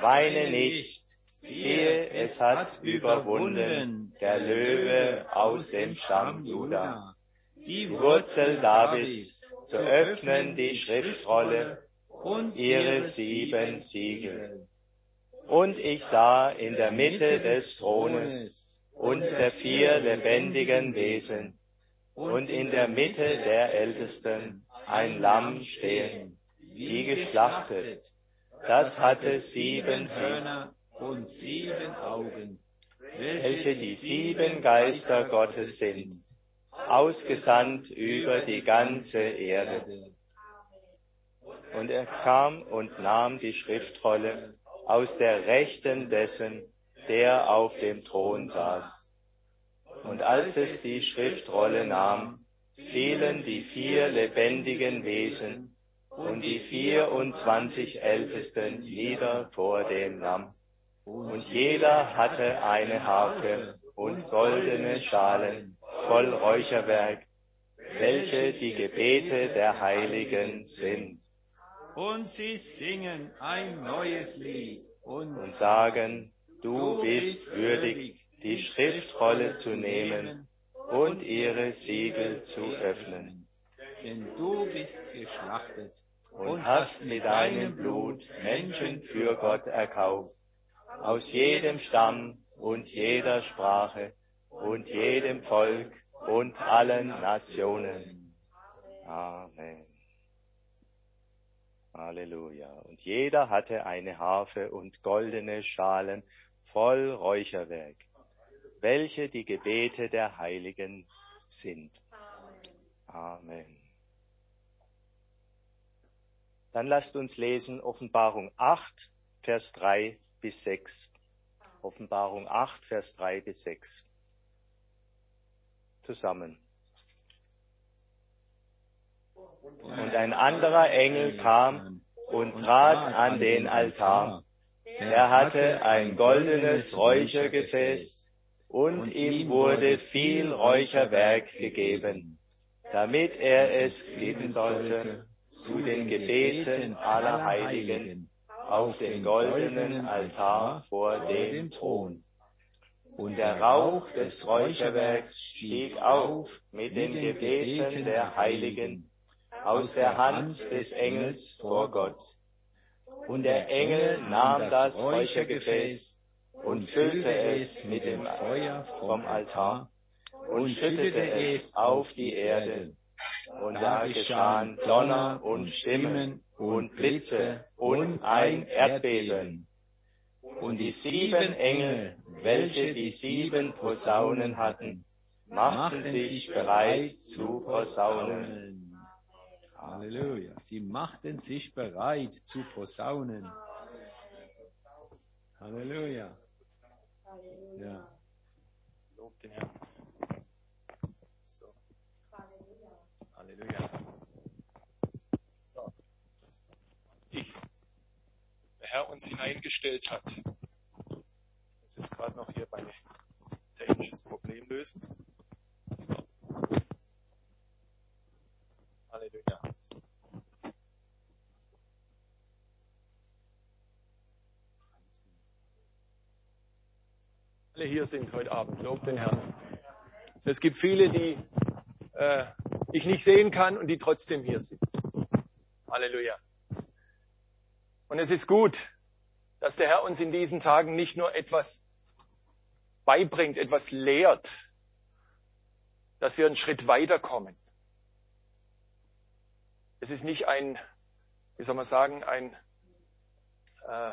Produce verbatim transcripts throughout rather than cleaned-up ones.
weine nicht, siehe, es hat überwunden der Löwe aus dem Stamm Juda, die Wurzel Davids, zu öffnen die Schriftrolle und ihre sieben Siegel. Und ich sah in der Mitte des Thrones und der vier lebendigen Wesen und in der Mitte der Ältesten ein Lamm stehen, wie geschlachtet. Das hatte sieben Hörner und sieben Augen, welche die sieben Geister Gottes sind, ausgesandt über die ganze Erde. Und er kam und nahm die Schriftrolle aus der Rechten dessen, der auf dem Thron saß. Und als es die Schriftrolle nahm, fielen die vier lebendigen Wesen und die vierundzwanzig Ältesten nieder vor dem Lamm. Und jeder hatte eine Harfe und goldene Schalen voll Räucherwerk, welche die Gebete der Heiligen sind. Und sie singen ein neues Lied und, und sagen, du bist würdig, die Schriftrolle zu nehmen und ihre Siegel zu öffnen. Denn du bist geschlachtet und hast mit deinem Blut Menschen für Gott erkauft, aus jedem Stamm und jeder Sprache und jedem Volk und allen Nationen. Amen. Halleluja. Und jeder hatte eine Harfe und goldene Schalen voll Räucherwerk, welche die Gebete der Heiligen sind. Amen. Dann lasst uns lesen Offenbarung acht, Vers drei bis sechs. Offenbarung acht, Vers drei bis sechs. Zusammen. Und ein anderer Engel kam und trat an den Altar. Er hatte ein goldenes Räuchergefäß, und ihm wurde viel Räucherwerk gegeben, damit er es geben sollte zu den Gebeten aller Heiligen auf den goldenen Altar vor dem Thron. Und der Rauch des Räucherwerks stieg auf mit den Gebeten der Heiligen aus der Hand des Engels vor Gott. Und der Engel nahm das Räuchergefäß und füllte es mit dem Feuer vom Altar und schüttete es auf die Erde. Und da geschahen Donner und Stimmen und Blitze und ein Erdbeben. Und die sieben Engel, welche die sieben Posaunen hatten, machten sich bereit zu posaunen. Halleluja. Sie machten sich bereit zu posaunen. Halleluja. Ja. Lob den Herrn. So. Halleluja. So. Ich, der Herr uns hineingestellt hat. Ich muss jetzt gerade noch hier mein technisches Problem lösen. So. Halleluja. Alle hier sind heute Abend, lob den Herrn. Es gibt viele, die äh, ich nicht sehen kann und die trotzdem hier sind. Halleluja. Und es ist gut, dass der Herr uns in diesen Tagen nicht nur etwas beibringt, etwas lehrt, dass wir einen Schritt weiterkommen. Es ist nicht ein, wie soll man sagen, ein, äh,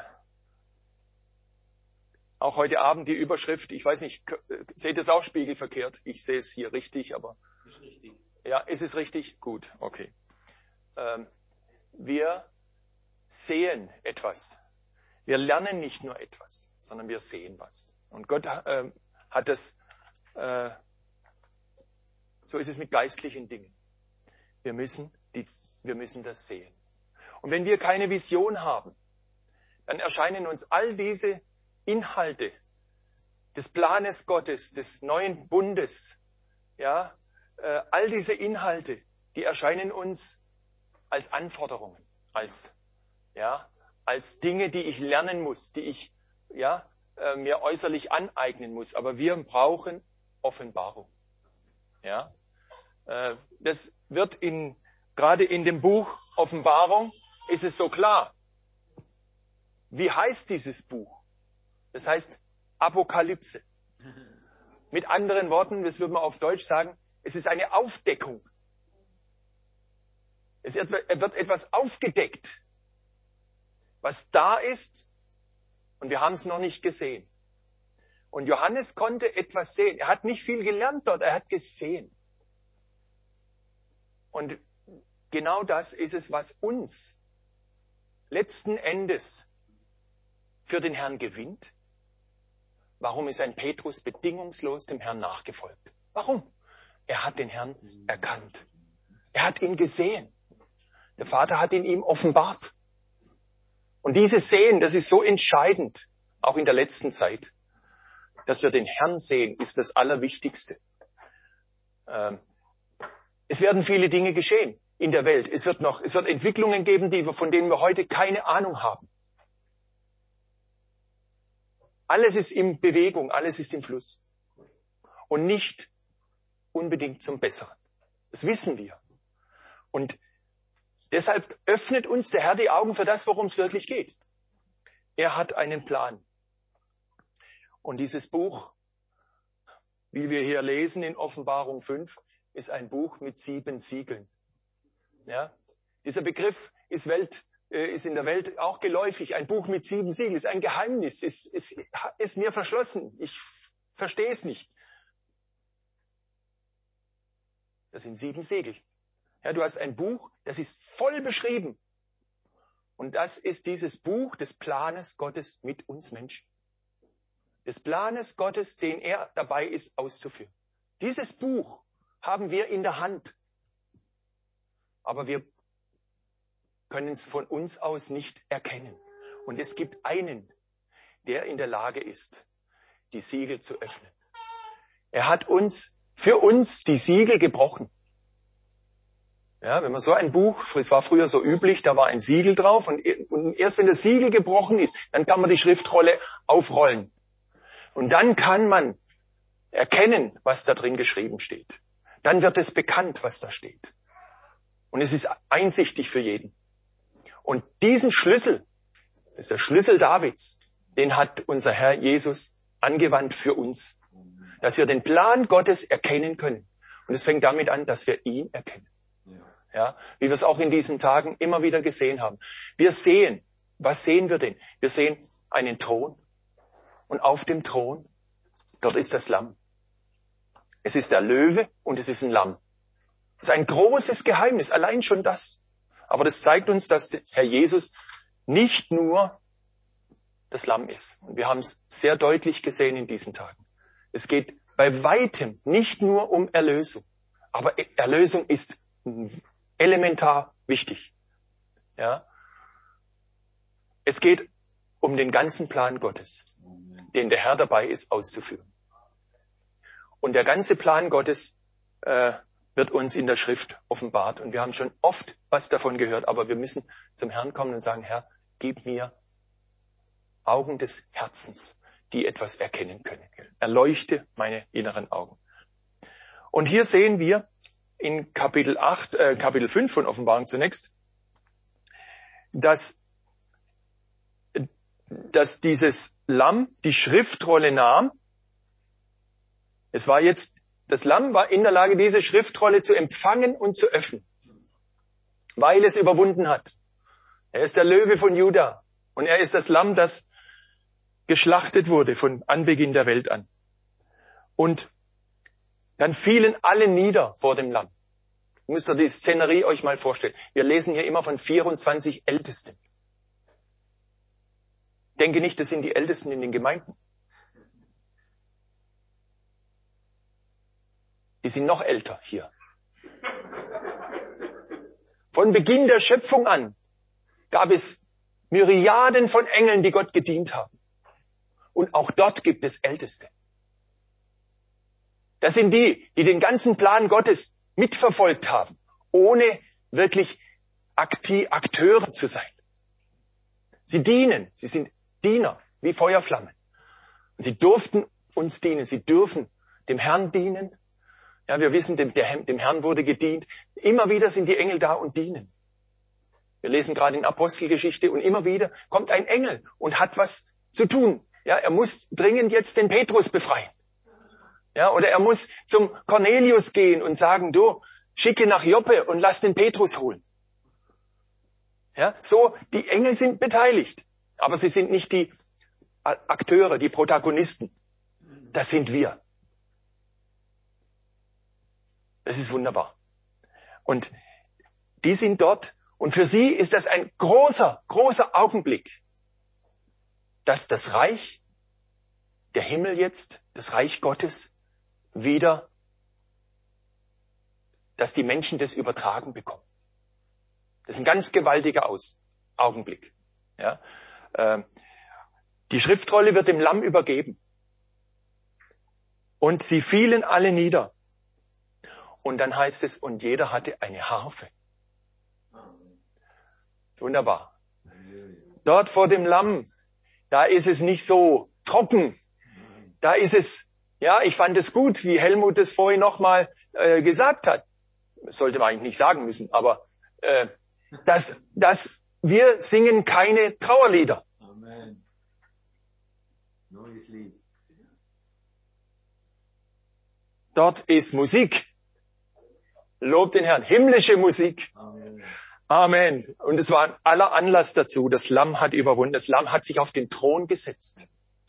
auch heute Abend die Überschrift, ich weiß nicht, seht ihr es auch spiegelverkehrt? Ich sehe es hier richtig, aber... Ist richtig. Ja, ist es richtig? Gut, okay. Ähm, wir sehen etwas. Wir lernen nicht nur etwas, sondern wir sehen was. Und Gott äh, hat das, äh, so ist es mit geistlichen Dingen. Wir müssen, die, wir müssen das sehen. Und wenn wir keine Vision haben, dann erscheinen uns all diese Inhalte des Planes Gottes, des neuen Bundes, ja, äh, all diese Inhalte, die erscheinen uns als Anforderungen, als, ja, als Dinge, die ich lernen muss, die ich ja, äh, mir äußerlich aneignen muss. Aber wir brauchen Offenbarung. Ja? Äh, das wird in, gerade in dem Buch Offenbarung ist es so klar. Wie heißt dieses Buch? Das heißt Apokalypse. Mit anderen Worten, das würde man auf Deutsch sagen, es ist eine Aufdeckung. Es wird etwas aufgedeckt, was da ist, und wir haben es noch nicht gesehen. Und Johannes konnte etwas sehen. Er hat nicht viel gelernt dort, er hat gesehen. Und genau das ist es, was uns letzten Endes für den Herrn gewinnt. Warum ist ein Petrus bedingungslos dem Herrn nachgefolgt? Warum? Er hat den Herrn erkannt. Er hat ihn gesehen. Der Vater hat ihn ihm offenbart. Und dieses Sehen, das ist so entscheidend, auch in der letzten Zeit. Dass wir den Herrn sehen, ist das Allerwichtigste. Ähm, es werden viele Dinge geschehen in der Welt. Es wird noch, es wird Entwicklungen geben, die wir, von denen wir heute keine Ahnung haben. Alles ist in Bewegung, alles ist im Fluss. Und nicht unbedingt zum Besseren. Das wissen wir. Und deshalb öffnet uns der Herr die Augen für das, worum es wirklich geht. Er hat einen Plan. Und dieses Buch, wie wir hier lesen in Offenbarung fünf, ist ein Buch mit sieben Siegeln. Ja? Dieser Begriff ist, Welt, äh, ist in der Welt auch geläufig. Ein Buch mit sieben Siegeln ist ein Geheimnis, ist, ist, ist mir verschlossen. Ich verstehe es nicht. Das sind sieben Siegel. Ja, du hast ein Buch, das ist voll beschrieben. Und das ist dieses Buch des Planes Gottes mit uns Menschen. Des Planes Gottes, den er dabei ist auszuführen. Dieses Buch haben wir in der Hand. Aber wir können es von uns aus nicht erkennen. Und es gibt einen, der in der Lage ist, die Siegel zu öffnen. Er hat uns, für uns die Siegel gebrochen. Ja, wenn man so ein Buch, es war früher so üblich, da war ein Siegel drauf und, und erst wenn das Siegel gebrochen ist, dann kann man die Schriftrolle aufrollen. Und dann kann man erkennen, was da drin geschrieben steht. Dann wird es bekannt, was da steht. Und es ist einsichtig für jeden. Und diesen Schlüssel, das ist der Schlüssel Davids, den hat unser Herr Jesus angewandt für uns. Dass wir den Plan Gottes erkennen können. Und es fängt damit an, dass wir ihn erkennen. Ja, wie wir es auch in diesen Tagen immer wieder gesehen haben. Wir sehen, was sehen wir denn? Wir sehen einen Thron. Und auf dem Thron, dort ist das Lamm. Es ist der Löwe und es ist ein Lamm. Das ist ein großes Geheimnis, allein schon das. Aber das zeigt uns, dass der Herr Jesus nicht nur das Lamm ist. Und wir haben es sehr deutlich gesehen in diesen Tagen. Es geht bei weitem nicht nur um Erlösung. Aber Erlösung ist elementar wichtig. Ja? Es geht um den ganzen Plan Gottes, den der Herr dabei ist auszuführen. Und der ganze Plan Gottes äh, wird uns in der Schrift offenbart. Und wir haben schon oft was davon gehört, aber wir müssen zum Herrn kommen und sagen, Herr, gib mir Augen des Herzens, die etwas erkennen können. Erleuchte meine inneren Augen. Und hier sehen wir in Kapitel acht, äh, Kapitel fünf von Offenbarung zunächst, dass, dass dieses Lamm die Schriftrolle nahm. Es war jetzt, das Lamm war in der Lage, diese Schriftrolle zu empfangen und zu öffnen, weil es überwunden hat. Er ist der Löwe von Juda und er ist das Lamm, das geschlachtet wurde von Anbeginn der Welt an. Und dann fielen alle nieder vor dem Lamm. Ihr müsst ihr die Szenerie euch mal vorstellen. Wir lesen hier immer von vierundzwanzig Ältesten. Ich denke nicht, das sind die Ältesten in den Gemeinden. Die sind noch älter hier. Von Beginn der Schöpfung an gab es Myriaden von Engeln, die Gott gedient haben. Und auch dort gibt es Älteste. Das sind die, die den ganzen Plan Gottes mitverfolgt haben, ohne wirklich Akti- Akteure zu sein. Sie dienen. Sie sind Diener, wie Feuerflammen. Und sie durften uns dienen. Sie dürfen dem Herrn dienen. Ja, wir wissen, dem, der, dem Herrn wurde gedient. Immer wieder sind die Engel da und dienen. Wir lesen gerade in Apostelgeschichte und immer wieder kommt ein Engel und hat was zu tun. Ja, er muss dringend jetzt den Petrus befreien. Ja, oder er muss zum Cornelius gehen und sagen, du, schicke nach Joppe und lass den Petrus holen. Ja, so, die Engel sind beteiligt. Aber sie sind nicht die Akteure, die Protagonisten. Das sind wir. Das ist wunderbar. Und die sind dort. Und für sie ist das ein großer, großer Augenblick, dass das Reich, der Himmel jetzt, das Reich Gottes, wieder, dass die Menschen das übertragen bekommen. Das ist ein ganz gewaltiger Aus Augenblick. Ja. Äh, die Schriftrolle wird dem Lamm übergeben. Und sie fielen alle nieder. Und dann heißt es, und jeder hatte eine Harfe. Wunderbar. Dort vor dem Lamm, da ist es nicht so trocken. Da ist es, ja, ich fand es gut, wie Helmut es vorhin nochmal äh, gesagt hat. Das sollte man eigentlich nicht sagen müssen, aber äh, dass, dass wir singen keine Trauerlieder. Amen. Neues Lied. Dort ist Musik. Lob den Herrn. Himmlische Musik. Amen. Amen. Und es war aller Anlass dazu. Das Lamm hat überwunden. Das Lamm hat sich auf den Thron gesetzt.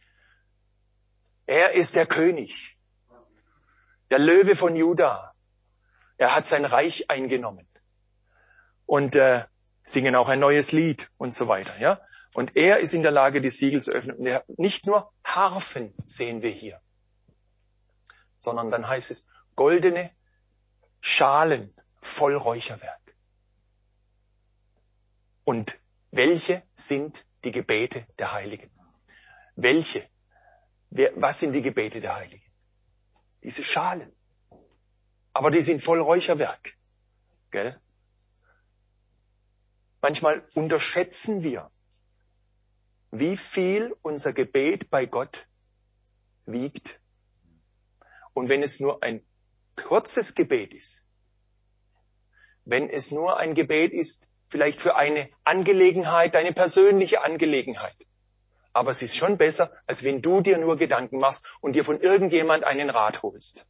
Er ist der König. Der Löwe von Juda. Er hat sein Reich eingenommen. Und äh, singen auch ein neues Lied und so weiter. Ja? Und er ist in der Lage, die Siegel zu öffnen. Und er, nicht nur Harfen sehen wir hier, sondern dann heißt es goldene Schalen voll Räucherwerk. Und welche sind die Gebete der Heiligen? Welche? Wer, was sind die Gebete der Heiligen? Diese Schalen. Aber die sind voll Räucherwerk. Gell? Manchmal unterschätzen wir, wie viel unser Gebet bei Gott wiegt. Und wenn es nur ein kurzes Gebet ist, wenn es nur ein Gebet ist, vielleicht für eine Angelegenheit, eine persönliche Angelegenheit. Aber es ist schon besser, als wenn du dir nur Gedanken machst und dir von irgendjemand einen Rat holst.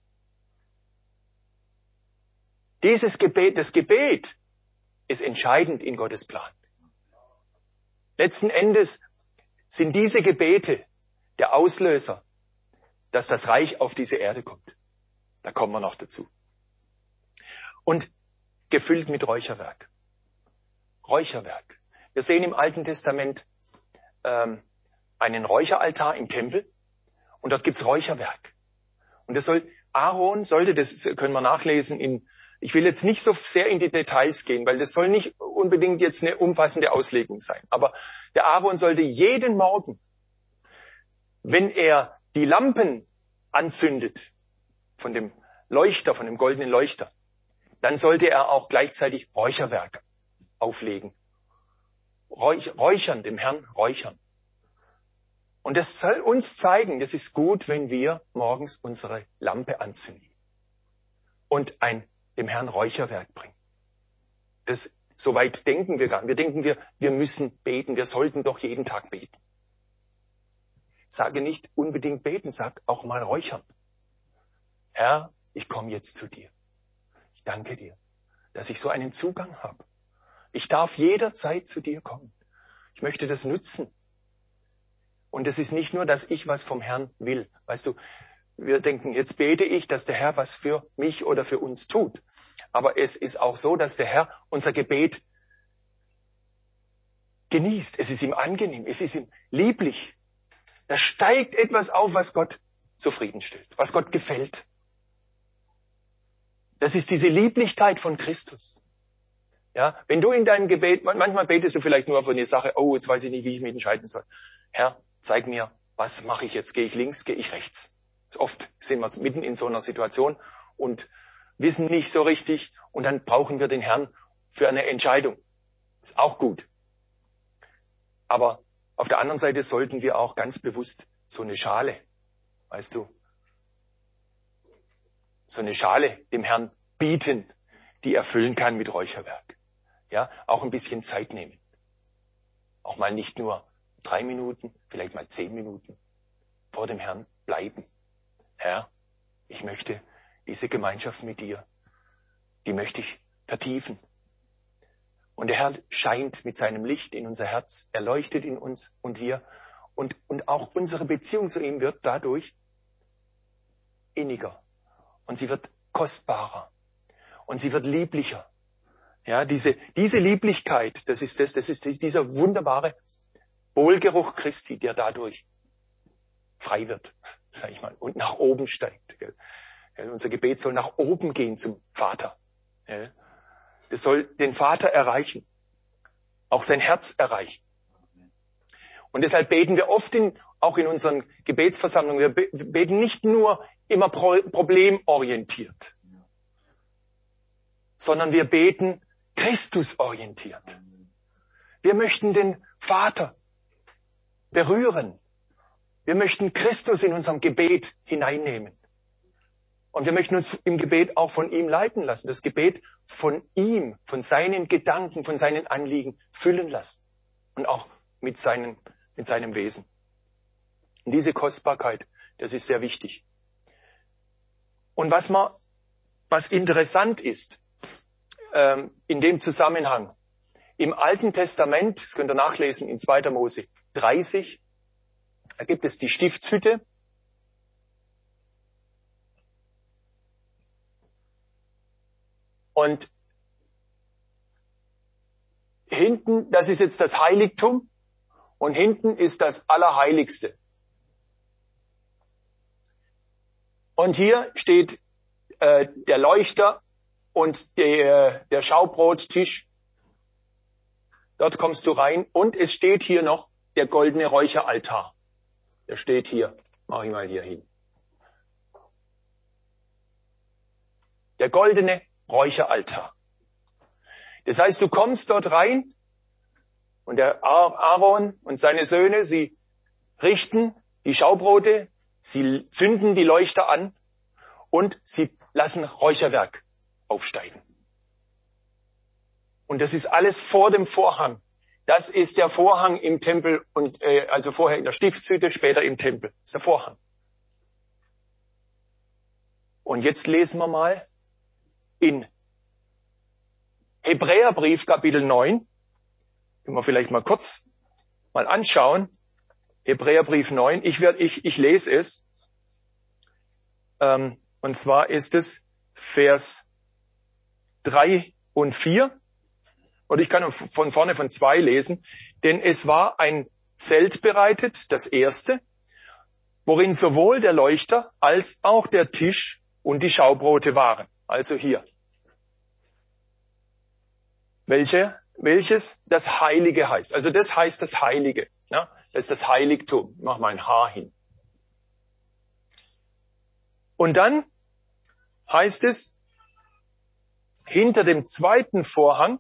Dieses Gebet, das Gebet ist entscheidend in Gottes Plan. Letzten Endes sind diese Gebete der Auslöser, dass das Reich auf diese Erde kommt. Da kommen wir noch dazu. Und gefüllt mit Räucherwerk. Räucherwerk. Wir sehen im Alten Testament ähm, einen Räucheraltar im Tempel und dort gibt's Räucherwerk. Und das soll, Aaron sollte, das können wir nachlesen in, ich will jetzt nicht so sehr in die Details gehen, weil das soll nicht unbedingt jetzt eine umfassende Auslegung sein. Aber der Aaron sollte jeden Morgen, wenn er die Lampen anzündet, von dem Leuchter, von dem goldenen Leuchter, dann sollte er auch gleichzeitig Räucherwerk auflegen. Räuch, räuchern, dem Herrn räuchern. Und das soll uns zeigen, das ist gut, wenn wir morgens unsere Lampe anzünden und ein, dem Herrn Räucherwerk bringen. Das, so weit denken wir gar nicht. Wir denken, wir, wir müssen beten, wir sollten doch jeden Tag beten. Sage nicht unbedingt beten, sag auch mal räuchern. Herr, ich komme jetzt zu dir. Ich danke dir, dass ich so einen Zugang habe. Ich darf jederzeit zu dir kommen. Ich möchte das nutzen. Und es ist nicht nur, dass ich was vom Herrn will. Weißt du, wir denken, jetzt bete ich, dass der Herr was für mich oder für uns tut. Aber es ist auch so, dass der Herr unser Gebet genießt. Es ist ihm angenehm, es ist ihm lieblich. Da steigt etwas auf, was Gott zufriedenstellt, was Gott gefällt. Das ist diese Lieblichkeit von Christus. Ja, wenn du in deinem Gebet, manchmal betest du vielleicht nur für eine Sache, oh, jetzt weiß ich nicht, wie ich mich entscheiden soll. Herr, zeig mir, was mache ich jetzt? Gehe ich links, gehe ich rechts? Oft sind wir mitten in so einer Situation und wissen nicht so richtig und dann brauchen wir den Herrn für eine Entscheidung. Ist auch gut. Aber auf der anderen Seite sollten wir auch ganz bewusst so eine Schale, weißt du, so eine Schale dem Herrn bieten, die er füllen kann mit Räucherwerk. Ja, auch ein bisschen Zeit nehmen. Auch mal nicht nur drei Minuten, vielleicht mal zehn Minuten vor dem Herrn bleiben. Herr, ich möchte diese Gemeinschaft mit dir, die möchte ich vertiefen. Und der Herr scheint mit seinem Licht in unser Herz, er leuchtet in uns und wir, und, und auch unsere Beziehung zu ihm wird dadurch inniger. Und sie wird kostbarer. Und sie wird lieblicher. Ja, diese, diese Lieblichkeit, das ist das, das ist dieser wunderbare Wohlgeruch Christi, der dadurch frei wird, sag ich mal, und nach oben steigt. Gell? Ja, unser Gebet soll nach oben gehen zum Vater. Ja? Das soll den Vater erreichen, auch sein Herz erreichen. Und deshalb beten wir oft in, auch in unseren Gebetsversammlungen, wir beten nicht nur immer pro, problemorientiert, sondern wir beten Christusorientiert. Wir möchten den Vater berühren. Wir möchten Christus in unserem Gebet hineinnehmen. Und wir möchten uns im Gebet auch von ihm leiten lassen. Das Gebet von ihm, von seinen Gedanken, von seinen Anliegen füllen lassen. Und auch mit, seinen, mit seinem Wesen. Und diese Kostbarkeit, das ist sehr wichtig. Und was, man, was interessant ist, ähm, in dem Zusammenhang, im Alten Testament, das könnt ihr nachlesen in zweiter Mose dreißig, da gibt es die Stiftshütte. Und hinten, das ist jetzt das Heiligtum, und hinten ist das Allerheiligste. Und hier steht äh, der Leuchter und der, der Schaubrottisch. Dort kommst du rein. Und es steht hier noch der goldene Räucheraltar. Der steht hier. Mach ich mal hier hin. Der goldene Räucheraltar. Das heißt, du kommst dort rein und der Aaron und seine Söhne, sie richten die Schaubrote, sie zünden die Leuchter an und sie lassen Räucherwerk aufsteigen. Und das ist alles vor dem Vorhang. Das ist der Vorhang im Tempel, und äh, also vorher in der Stiftshütte, später im Tempel. Das ist der Vorhang. Und jetzt lesen wir mal in Hebräerbrief Kapitel neun, können wir vielleicht mal kurz mal anschauen. Hebräerbrief neun, ich, werd, ich, ich lese es. Ähm, und zwar ist es Vers drei und vier. Und ich kann von vorne von zwei lesen. Denn es war ein Zelt bereitet, das erste, worin sowohl der Leuchter als auch der Tisch und die Schaubrote waren. Also hier. Welche, welches das Heilige heißt. Also das heißt das Heilige. Ja? Das ist das Heiligtum. Ich mach mal ein Haar hin. Und dann heißt es, hinter dem zweiten Vorhang,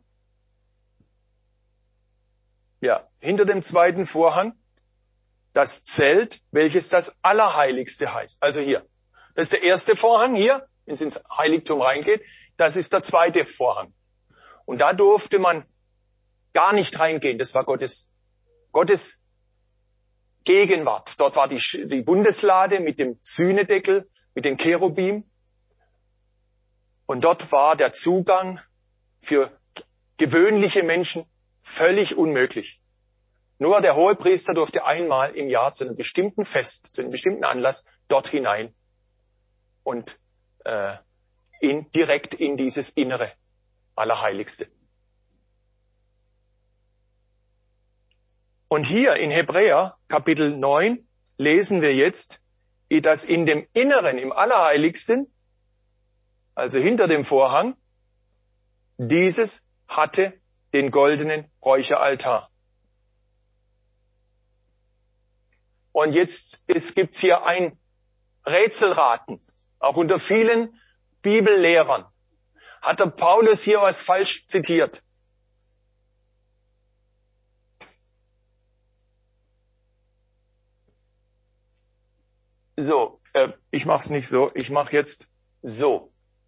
ja, hinter dem zweiten Vorhang, das Zelt, welches das Allerheiligste heißt. Also hier. Das ist der erste Vorhang hier, wenn es ins Heiligtum reingeht. Das ist der zweite Vorhang. Und da durfte man gar nicht reingehen. Das war Gottes, Gottes Gegenwart. Dort war die, die Bundeslade mit dem Sühnedeckel, mit den Cherubim. Und dort war der Zugang für gewöhnliche Menschen völlig unmöglich. Nur der Hohepriester durfte einmal im Jahr zu einem bestimmten Fest, zu einem bestimmten Anlass dort hinein und äh, in, direkt in dieses Innere Allerheiligste. Und hier in Hebräer Kapitel neun lesen wir jetzt, dass in dem Inneren, im Allerheiligsten, also hinter dem Vorhang, dieses hatte den goldenen Räucheraltar. Und jetzt gibt es hier ein Rätselraten, auch unter vielen Bibellehrern. Hat der Paulus hier was falsch zitiert? So, äh, ich mache es nicht so, ich mache jetzt so.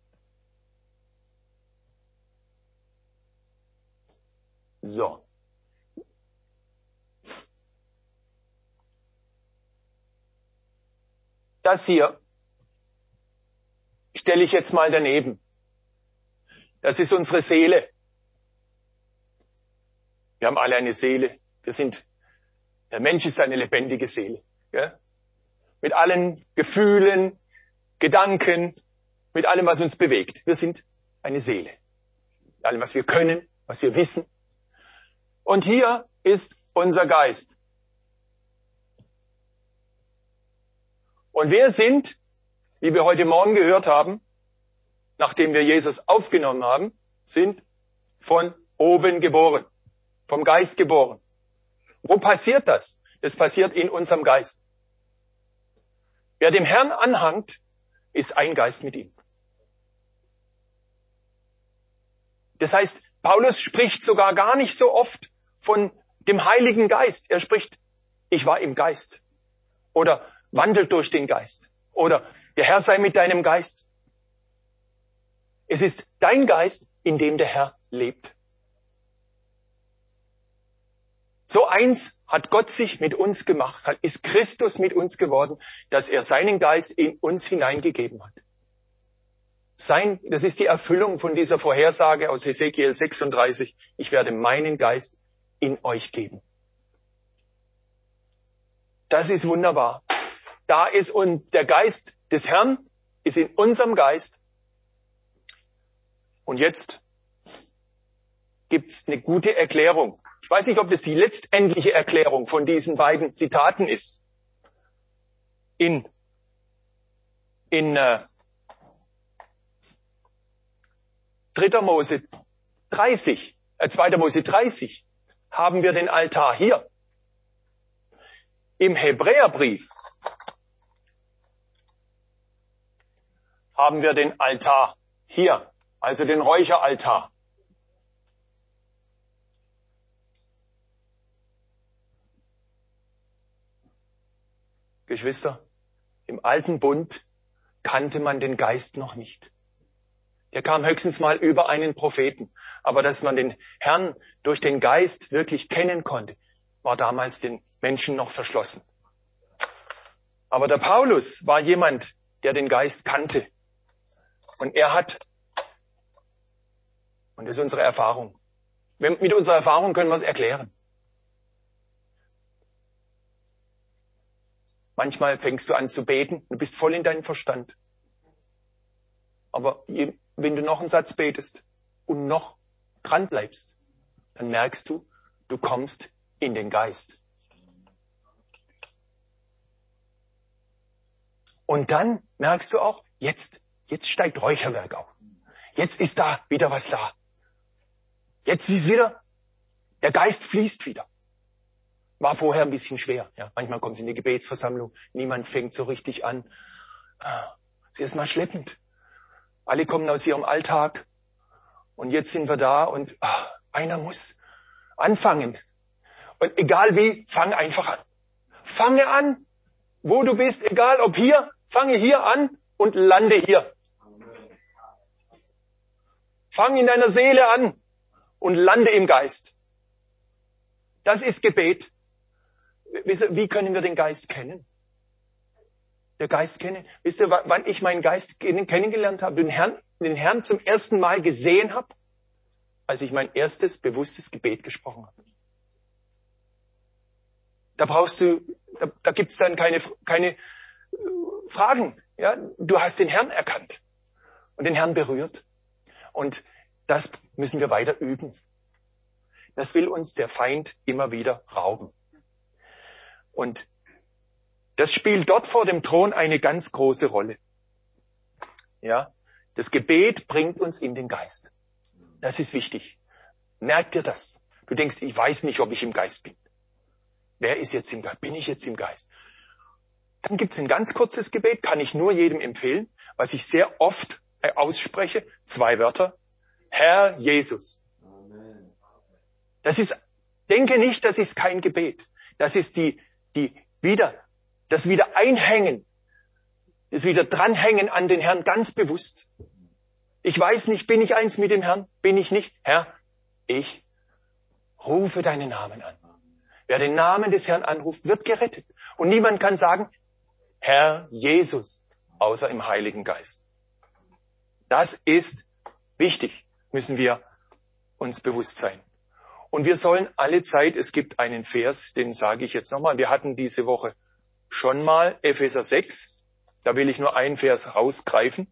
So. Das hier stelle ich jetzt mal daneben. Das ist unsere Seele. Wir haben alle eine Seele. Wir sind, der Mensch ist eine lebendige Seele. Ja? Mit allen Gefühlen, Gedanken, mit allem, was uns bewegt. Wir sind eine Seele. Mit allem, was wir können, was wir wissen. Und hier ist unser Geist. Und wir sind, wie wir heute Morgen gehört haben, nachdem wir Jesus aufgenommen haben, sind von oben geboren, vom Geist geboren. Wo passiert das? Das passiert in unserem Geist. Wer dem Herrn anhangt, ist ein Geist mit ihm. Das heißt, Paulus spricht sogar gar nicht so oft von dem Heiligen Geist. Er spricht, ich war im Geist. Oder wandelt durch den Geist. Oder der Herr sei mit deinem Geist. Es ist dein Geist, in dem der Herr lebt. So eins hat Gott sich mit uns gemacht, ist Christus mit uns geworden, dass er seinen Geist in uns hineingegeben hat. Sein, das ist die Erfüllung von dieser Vorhersage aus Hesekiel sechsunddreißig. Ich werde meinen Geist in euch geben. Das ist wunderbar. Da ist und der Geist des Herrn ist in unserem Geist. Und jetzt gibt's eine gute Erklärung. Ich weiß nicht, ob das die letztendliche Erklärung von diesen beiden Zitaten ist. In, in äh, dritter Mose dreißig, äh, zweiter Mose dreißig haben wir den Altar hier. Im Hebräerbrief haben wir den Altar hier, also den Räucheraltar. Geschwister, im alten Bund kannte man den Geist noch nicht. Der kam höchstens mal über einen Propheten. Aber dass man den Herrn durch den Geist wirklich kennen konnte, war damals den Menschen noch verschlossen. Aber der Paulus war jemand, der den Geist kannte. Und er hat, und das ist unsere Erfahrung, mit unserer Erfahrung können wir es erklären. Manchmal fängst du an zu beten, du bist voll in deinem Verstand. Aber wenn du noch einen Satz betest und noch dran bleibst, dann merkst du, du kommst in den Geist. Und dann merkst du auch, jetzt, jetzt steigt Räucherwerk auf. Jetzt ist da wieder was da. Jetzt ist wieder, der Geist fließt wieder. War vorher ein bisschen schwer. Ja. Manchmal kommt es in die Gebetsversammlung, niemand fängt so richtig an. Es ist mal schleppend. Alle kommen aus ihrem Alltag und jetzt sind wir da und ach, einer muss anfangen. Und egal wie, fang einfach an. Fange an, wo du bist, egal ob hier, fange hier an und lande hier. Fang in deiner Seele an und lande im Geist. Das ist Gebet. Wie können wir den Geist kennen? Der Geist kennen. Wisst ihr, wann ich meinen Geist kennengelernt habe, den Herrn, den Herrn zum ersten Mal gesehen habe? Als ich mein erstes bewusstes Gebet gesprochen habe. Da brauchst du, da, da gibt's dann keine, keine Fragen. Ja? Du hast den Herrn erkannt und den Herrn berührt. Und das müssen wir weiter üben. Das will uns der Feind immer wieder rauben. Und das spielt dort vor dem Thron eine ganz große Rolle. Ja, das Gebet bringt uns in den Geist. Das ist wichtig. Merk dir das. Du denkst, ich weiß nicht, ob ich im Geist bin. Wer ist jetzt im Geist? Bin ich jetzt im Geist? Dann gibt es ein ganz kurzes Gebet, kann ich nur jedem empfehlen, was ich sehr oft ausspreche. Zwei Wörter. Herr Jesus. Das ist, denke nicht, das ist kein Gebet. Das ist die, die wieder, das Wiedereinhängen Das wieder dranhängen an den Herrn, ganz bewusst. Ich weiß nicht, bin ich eins mit dem Herrn? Bin ich nicht? Herr, ich rufe deinen Namen an. Wer den Namen des Herrn anruft, wird gerettet. Und niemand kann sagen, Herr Jesus, außer im Heiligen Geist. Das ist wichtig, müssen wir uns bewusst sein. Und wir sollen alle Zeit, es gibt einen Vers, den sage ich jetzt nochmal, wir hatten diese Woche schon mal Epheser sechs, da will ich nur einen Vers rausgreifen.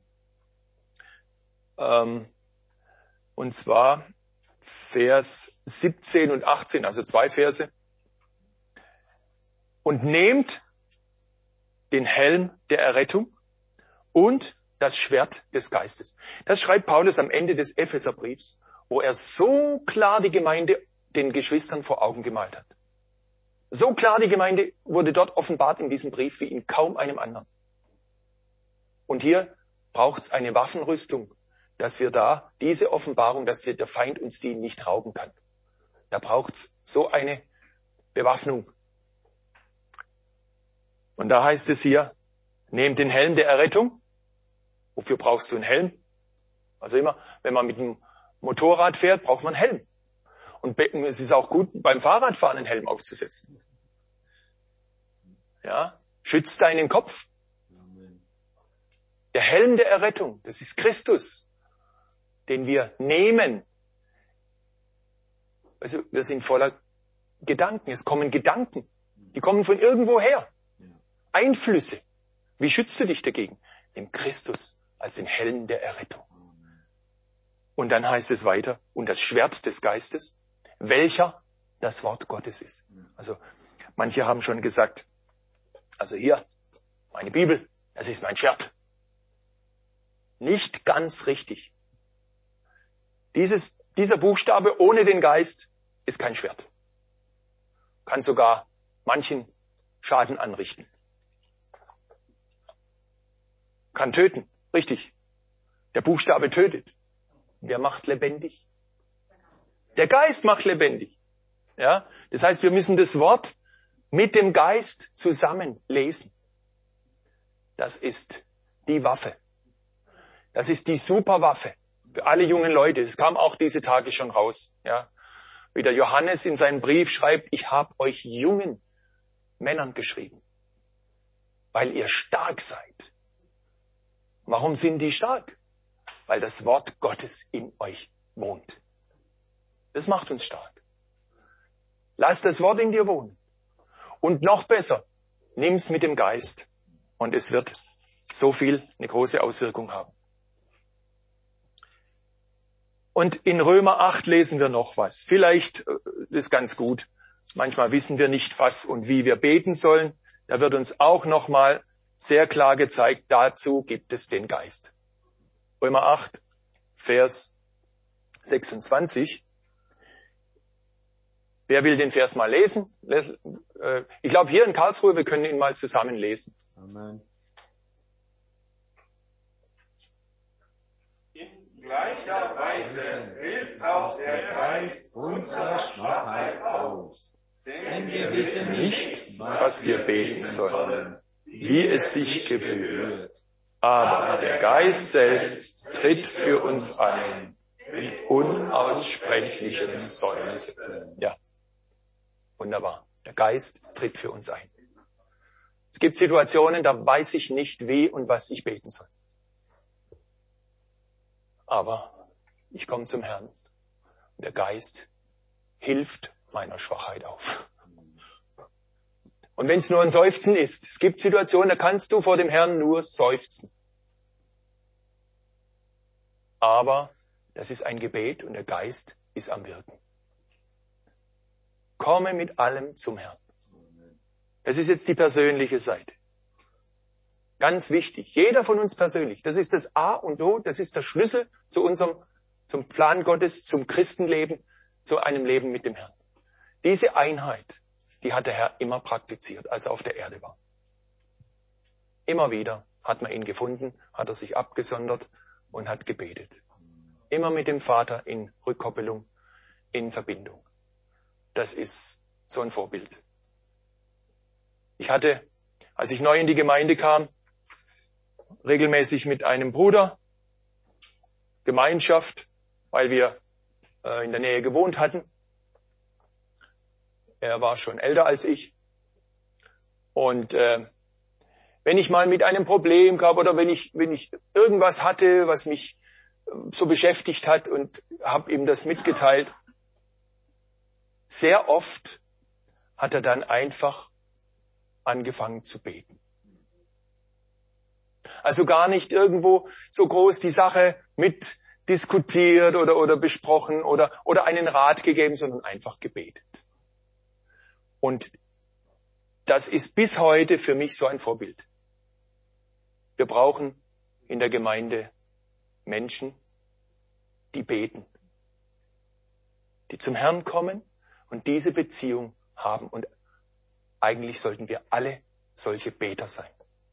Ähm, und zwar Vers siebzehn und achtzehn, also zwei Verse. Und nehmt den Helm der Errettung und das Schwert des Geistes. Das schreibt Paulus am Ende des Epheserbriefs, wo er so klar die Gemeinde den Geschwistern vor Augen gemalt hat. So klar die Gemeinde wurde dort offenbart in diesem Brief wie in kaum einem anderen. Und hier braucht es eine Waffenrüstung, dass wir da diese Offenbarung, dass wir der Feind uns die nicht rauben kann. Da braucht es so eine Bewaffnung. Und da heißt es hier, nehmt den Helm der Errettung. Wofür brauchst du einen Helm? Also immer, wenn man mit dem Motorrad fährt, braucht man einen Helm. Und es ist auch gut, beim Fahrradfahren einen Helm aufzusetzen. Ja, schützt deinen Kopf. Der Helm der Errettung, das ist Christus, den wir nehmen. Also wir sind voller Gedanken. Es kommen Gedanken. Die kommen von irgendwo her. Einflüsse. Wie schützt du dich dagegen? Nimm Christus als den Helm der Errettung. Und dann heißt es weiter, und das Schwert des Geistes, welcher das Wort Gottes ist. Also manche haben schon gesagt, also hier, meine Bibel, das ist mein Schwert. Nicht ganz richtig. Dieses, dieser Buchstabe ohne den Geist ist kein Schwert. Kann sogar manchen Schaden anrichten. Kann töten, richtig. Der Buchstabe tötet. Wer macht lebendig? Der Geist macht lebendig. Ja? Das heißt, wir müssen das Wort mit dem Geist zusammen lesen. Das ist die Waffe. Das ist die Superwaffe für alle jungen Leute. Es kam auch diese Tage schon raus. Ja? Wie der Johannes in seinem Brief schreibt, ich habe euch jungen Männern geschrieben, weil ihr stark seid. Warum sind die stark? Weil das Wort Gottes in euch wohnt. Das macht uns stark. Lass das Wort in dir wohnen. Und noch besser, nimm's mit dem Geist. Und es wird so viel, eine große Auswirkung haben. Und in Römer acht lesen wir noch was. Vielleicht ist ganz gut. Manchmal wissen wir nicht, was und wie wir beten sollen. Da wird uns auch nochmal sehr klar gezeigt, dazu gibt es den Geist. Römer acht, Vers sechsundzwanzig. Wer will den Vers mal lesen? Ich glaube, hier in Karlsruhe, wir können ihn mal zusammen lesen. Amen. In gleicher Weise hilft auch der Geist unserer Schwachheit aus. Denn wir wissen nicht, was wir beten sollen, wie es sich gebührt. Aber der Geist selbst tritt für uns ein, mit unaussprechlichem Seufzen. Ja, wunderbar. Der Geist tritt für uns ein. Es gibt Situationen, da weiß ich nicht, wie und was ich beten soll. Aber ich komme zum Herrn. Der Geist hilft meiner Schwachheit auf. Und wenn es nur ein Seufzen ist, es gibt Situationen, da kannst du vor dem Herrn nur seufzen. Aber das ist ein Gebet und der Geist ist am Wirken. Komme mit allem zum Herrn. Das ist jetzt die persönliche Seite. Ganz wichtig. Jeder von uns persönlich. Das ist das A und O, das ist der Schlüssel zu unserem, zum Plan Gottes, zum Christenleben, zu einem Leben mit dem Herrn. Diese Einheit, die hat der Herr immer praktiziert, als er auf der Erde war. Immer wieder hat man ihn gefunden, hat er sich abgesondert und hat gebetet. Immer mit dem Vater in Rückkoppelung, in Verbindung. Das ist so ein Vorbild. Ich hatte, als ich neu in die Gemeinde kam, regelmäßig mit einem Bruder Gemeinschaft, weil wir äh, in der Nähe gewohnt hatten. Er war schon älter als ich. Und äh, wenn ich mal mit einem Problem gab oder wenn ich, wenn ich irgendwas hatte, was mich äh, so beschäftigt hat und habe ihm das mitgeteilt, sehr oft hat er dann einfach angefangen zu beten. Also gar nicht irgendwo so groß die Sache mit diskutiert oder, oder besprochen oder, oder einen Rat gegeben, sondern einfach gebetet. Und das ist bis heute für mich so ein Vorbild. Wir brauchen in der Gemeinde Menschen, die beten, die zum Herrn kommen und diese Beziehung haben. Und eigentlich sollten wir alle solche Beter sein.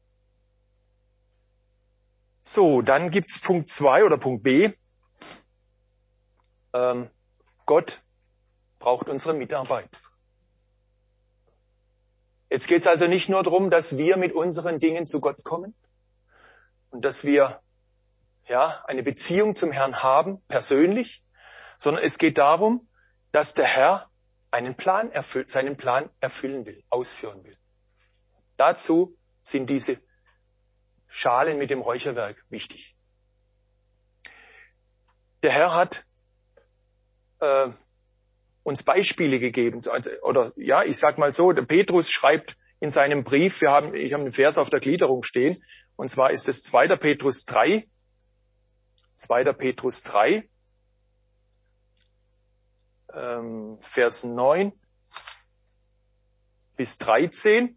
So, dann gibt's Punkt zwei oder Punkt B. Ähm, Gott braucht unsere Mitarbeit. Jetzt geht es also nicht nur darum, dass wir mit unseren Dingen zu Gott kommen und dass wir ja eine Beziehung zum Herrn haben, persönlich, sondern es geht darum, dass der Herr einen Plan erfüllt, seinen Plan erfüllen will, ausführen will. Dazu sind diese Schalen mit dem Räucherwerk wichtig. Der Herr hat äh, uns Beispiele gegeben, oder ja, ich sag mal so, der Petrus schreibt in seinem Brief, wir haben, ich habe einen Vers auf der Gliederung stehen, und zwar ist es zweiter Petrus drei, zweiter Petrus drei, ähm, Vers neun bis dreizehn.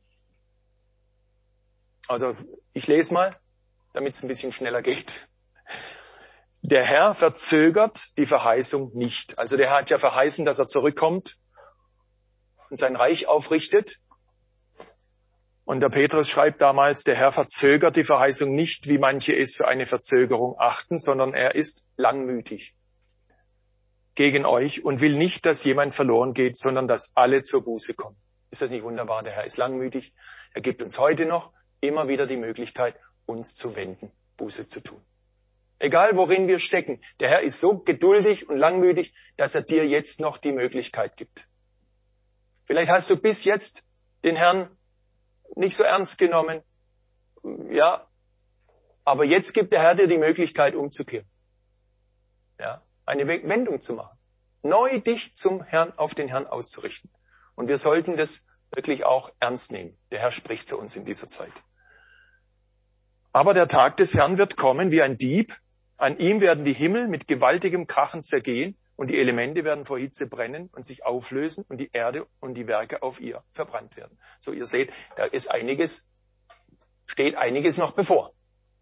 Also ich lese mal, damit es ein bisschen schneller geht. Der Herr verzögert die Verheißung nicht. Also der Herr hat ja verheißen, dass er zurückkommt und sein Reich aufrichtet. Und der Petrus schreibt damals, der Herr verzögert die Verheißung nicht, wie manche es für eine Verzögerung achten, sondern er ist langmütig gegen euch und will nicht, dass jemand verloren geht, sondern dass alle zur Buße kommen. Ist das nicht wunderbar? Der Herr ist langmütig. Er gibt uns heute noch immer wieder die Möglichkeit, uns zu wenden, Buße zu tun. Egal worin wir stecken, der Herr ist so geduldig und langmütig, dass er dir jetzt noch die Möglichkeit gibt. Vielleicht hast du bis jetzt den Herrn nicht so ernst genommen, ja, aber jetzt gibt der Herr dir die Möglichkeit, umzukehren. Ja, eine Wendung zu machen. Neu dich zum Herrn, auf den Herrn auszurichten. Und wir sollten das wirklich auch ernst nehmen. Der Herr spricht zu uns in dieser Zeit. Aber der Tag des Herrn wird kommen wie ein Dieb. An ihm werden die Himmel mit gewaltigem Krachen zergehen und die Elemente werden vor Hitze brennen und sich auflösen und die Erde und die Werke auf ihr verbrannt werden. So, ihr seht, da ist einiges, steht einiges noch bevor.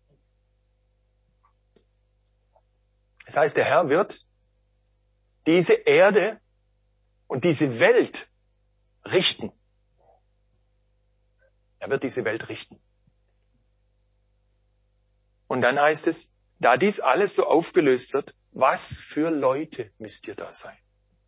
Das heißt, der Herr wird diese Erde und diese Welt richten. Er wird diese Welt richten. Und dann heißt es, da dies alles so aufgelöst wird, was für Leute müsst ihr da sein?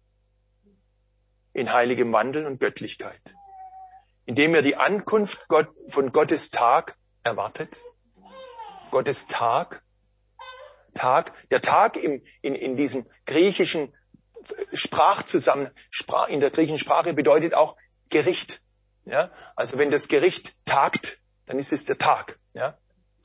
In heiligem Wandel und Göttlichkeit. Indem ihr die Ankunft Gott, von Gottes Tag erwartet. Gottes Tag. Tag. Der Tag im, in, in diesem griechischen Sprachzusammen, Sprach, in der griechischen Sprache bedeutet auch Gericht. Ja? Also wenn das Gericht tagt, dann ist es der Tag. Ja?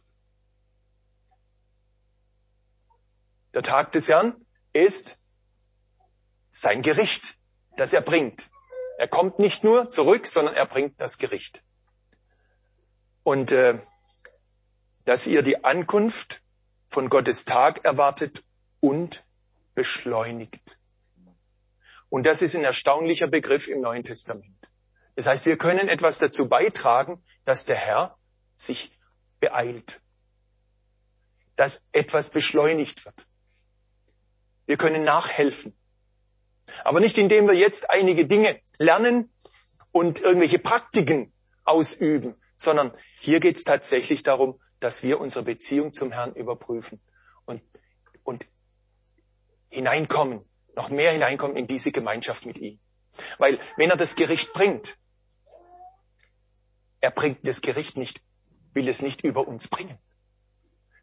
Der Tag des Herrn ist sein Gericht, das er bringt. Er kommt nicht nur zurück, sondern er bringt das Gericht. Und äh, dass ihr die Ankunft von Gottes Tag erwartet und beschleunigt. Und das ist ein erstaunlicher Begriff im Neuen Testament. Das heißt, wir können etwas dazu beitragen, dass der Herr sich beeilt. Dass etwas beschleunigt wird. Wir können nachhelfen. Aber nicht indem wir jetzt einige Dinge lernen und irgendwelche Praktiken ausüben, sondern hier geht es tatsächlich darum, dass wir unsere Beziehung zum Herrn überprüfen und, und hineinkommen, noch mehr hineinkommen in diese Gemeinschaft mit ihm. Weil wenn er das Gericht bringt, er bringt das Gericht nicht, will es nicht über uns bringen,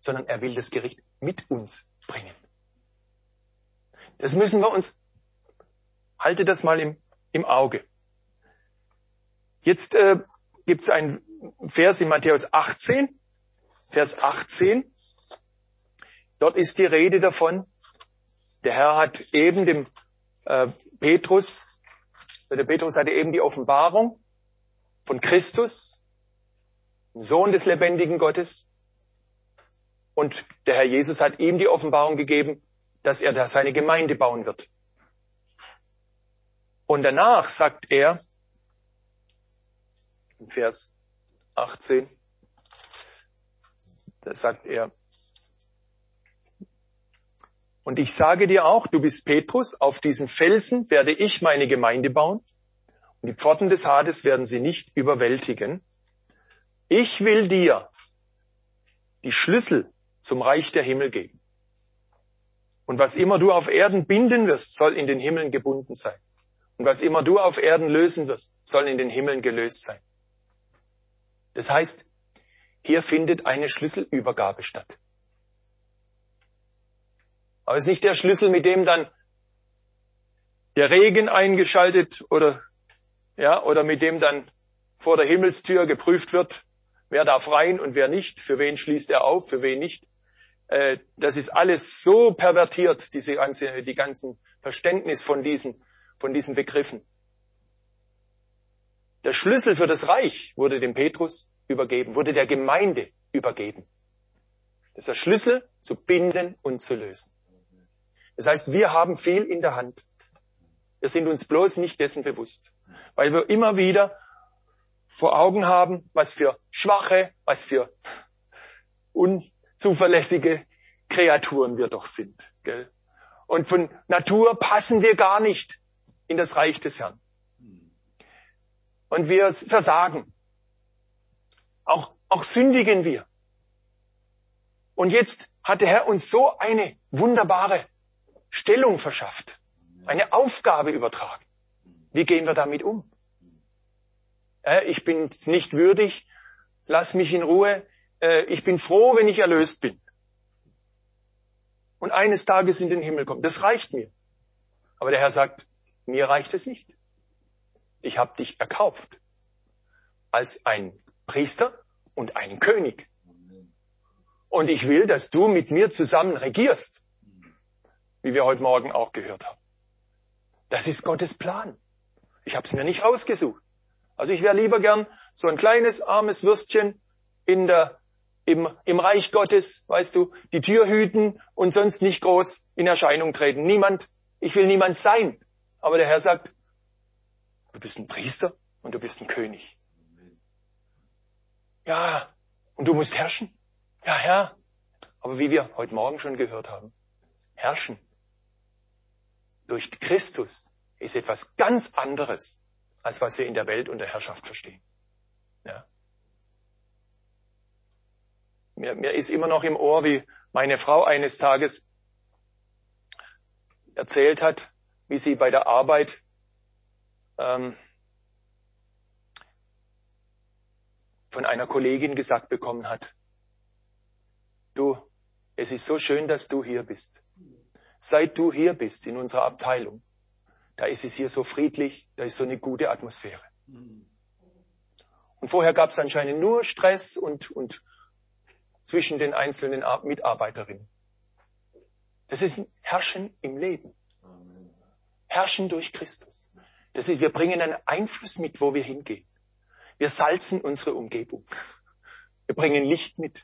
sondern er will das Gericht mit uns bringen. Das müssen wir uns, halte das mal im, im Auge. Jetzt äh, gibt es einen Vers in Matthäus achtzehn, Vers achtzehn. Dort ist die Rede davon, der Herr hat eben dem äh, Petrus, der Petrus hatte eben die Offenbarung von Christus, dem Sohn des lebendigen Gottes. Und der Herr Jesus hat ihm die Offenbarung gegeben, dass er da seine Gemeinde bauen wird. Und danach sagt er, in Vers achtzehn, da sagt er, und ich sage dir auch, du bist Petrus, auf diesen Felsen werde ich meine Gemeinde bauen und die Pforten des Hades werden sie nicht überwältigen. Ich will dir die Schlüssel zum Reich der Himmel geben. Und was immer du auf Erden binden wirst, soll in den Himmeln gebunden sein. Und was immer du auf Erden lösen wirst, soll in den Himmeln gelöst sein. Das heißt, hier findet eine Schlüsselübergabe statt. Aber es ist nicht der Schlüssel, mit dem dann der Regen eingeschaltet oder, ja, oder mit dem dann vor der Himmelstür geprüft wird, wer darf rein und wer nicht, für wen schließt er auf, für wen nicht. Äh, das ist alles so pervertiert, diese ganze, die ganzen Verständnis von diesen, von diesen Begriffen. Der Schlüssel für das Reich wurde dem Petrus übergeben, wurde der Gemeinde übergeben. Das ist der Schlüssel zu binden und zu lösen. Das heißt, wir haben viel in der Hand. Wir sind uns bloß nicht dessen bewusst, weil wir immer wieder vor Augen haben, was für schwache, was für unzuverlässige Kreaturen wir doch sind. Gell? Und von Natur passen wir gar nicht in das Reich des Herrn. Und wir versagen. Auch, auch sündigen wir. Und jetzt hat der Herr uns so eine wunderbare Stellung verschafft, eine Aufgabe übertragen. Wie gehen wir damit um? Äh, ich bin nicht würdig, lass mich in Ruhe, äh, ich bin froh, wenn ich erlöst bin. Und eines Tages in den Himmel kommen. Das reicht mir. Aber der Herr sagt, mir reicht es nicht. Ich habe dich erkauft als ein Priester und einen König. Und ich will, dass du mit mir zusammen regierst. Wie wir heute Morgen auch gehört haben. Das ist Gottes Plan. Ich habe es mir nicht ausgesucht. Also ich wäre lieber gern so ein kleines, armes Würstchen in der, im, im Reich Gottes, weißt du, die Tür hüten und sonst nicht groß in Erscheinung treten. Niemand, ich will niemand sein. Aber der Herr sagt, du bist ein Priester und du bist ein König. Ja, und du musst herrschen. Ja, Herr. Aber wie wir heute Morgen schon gehört haben, herrschen durch Christus ist etwas ganz anderes, als was wir in der Welt und der Herrschaft verstehen. Ja. Mir, mir ist immer noch im Ohr, wie meine Frau eines Tages erzählt hat, wie sie bei der Arbeit ähm, von einer Kollegin gesagt bekommen hat, du, es ist so schön, dass du hier bist. Seit du hier bist in unserer Abteilung, da ist es hier so friedlich, da ist so eine gute Atmosphäre. Und vorher gab es anscheinend nur Stress und, und zwischen den einzelnen Mitarbeiterinnen. Das ist ein Herrschen im Leben. Herrschen durch Christus. Das ist, wir bringen einen Einfluss mit, wo wir hingehen. Wir salzen unsere Umgebung. Wir bringen Licht mit.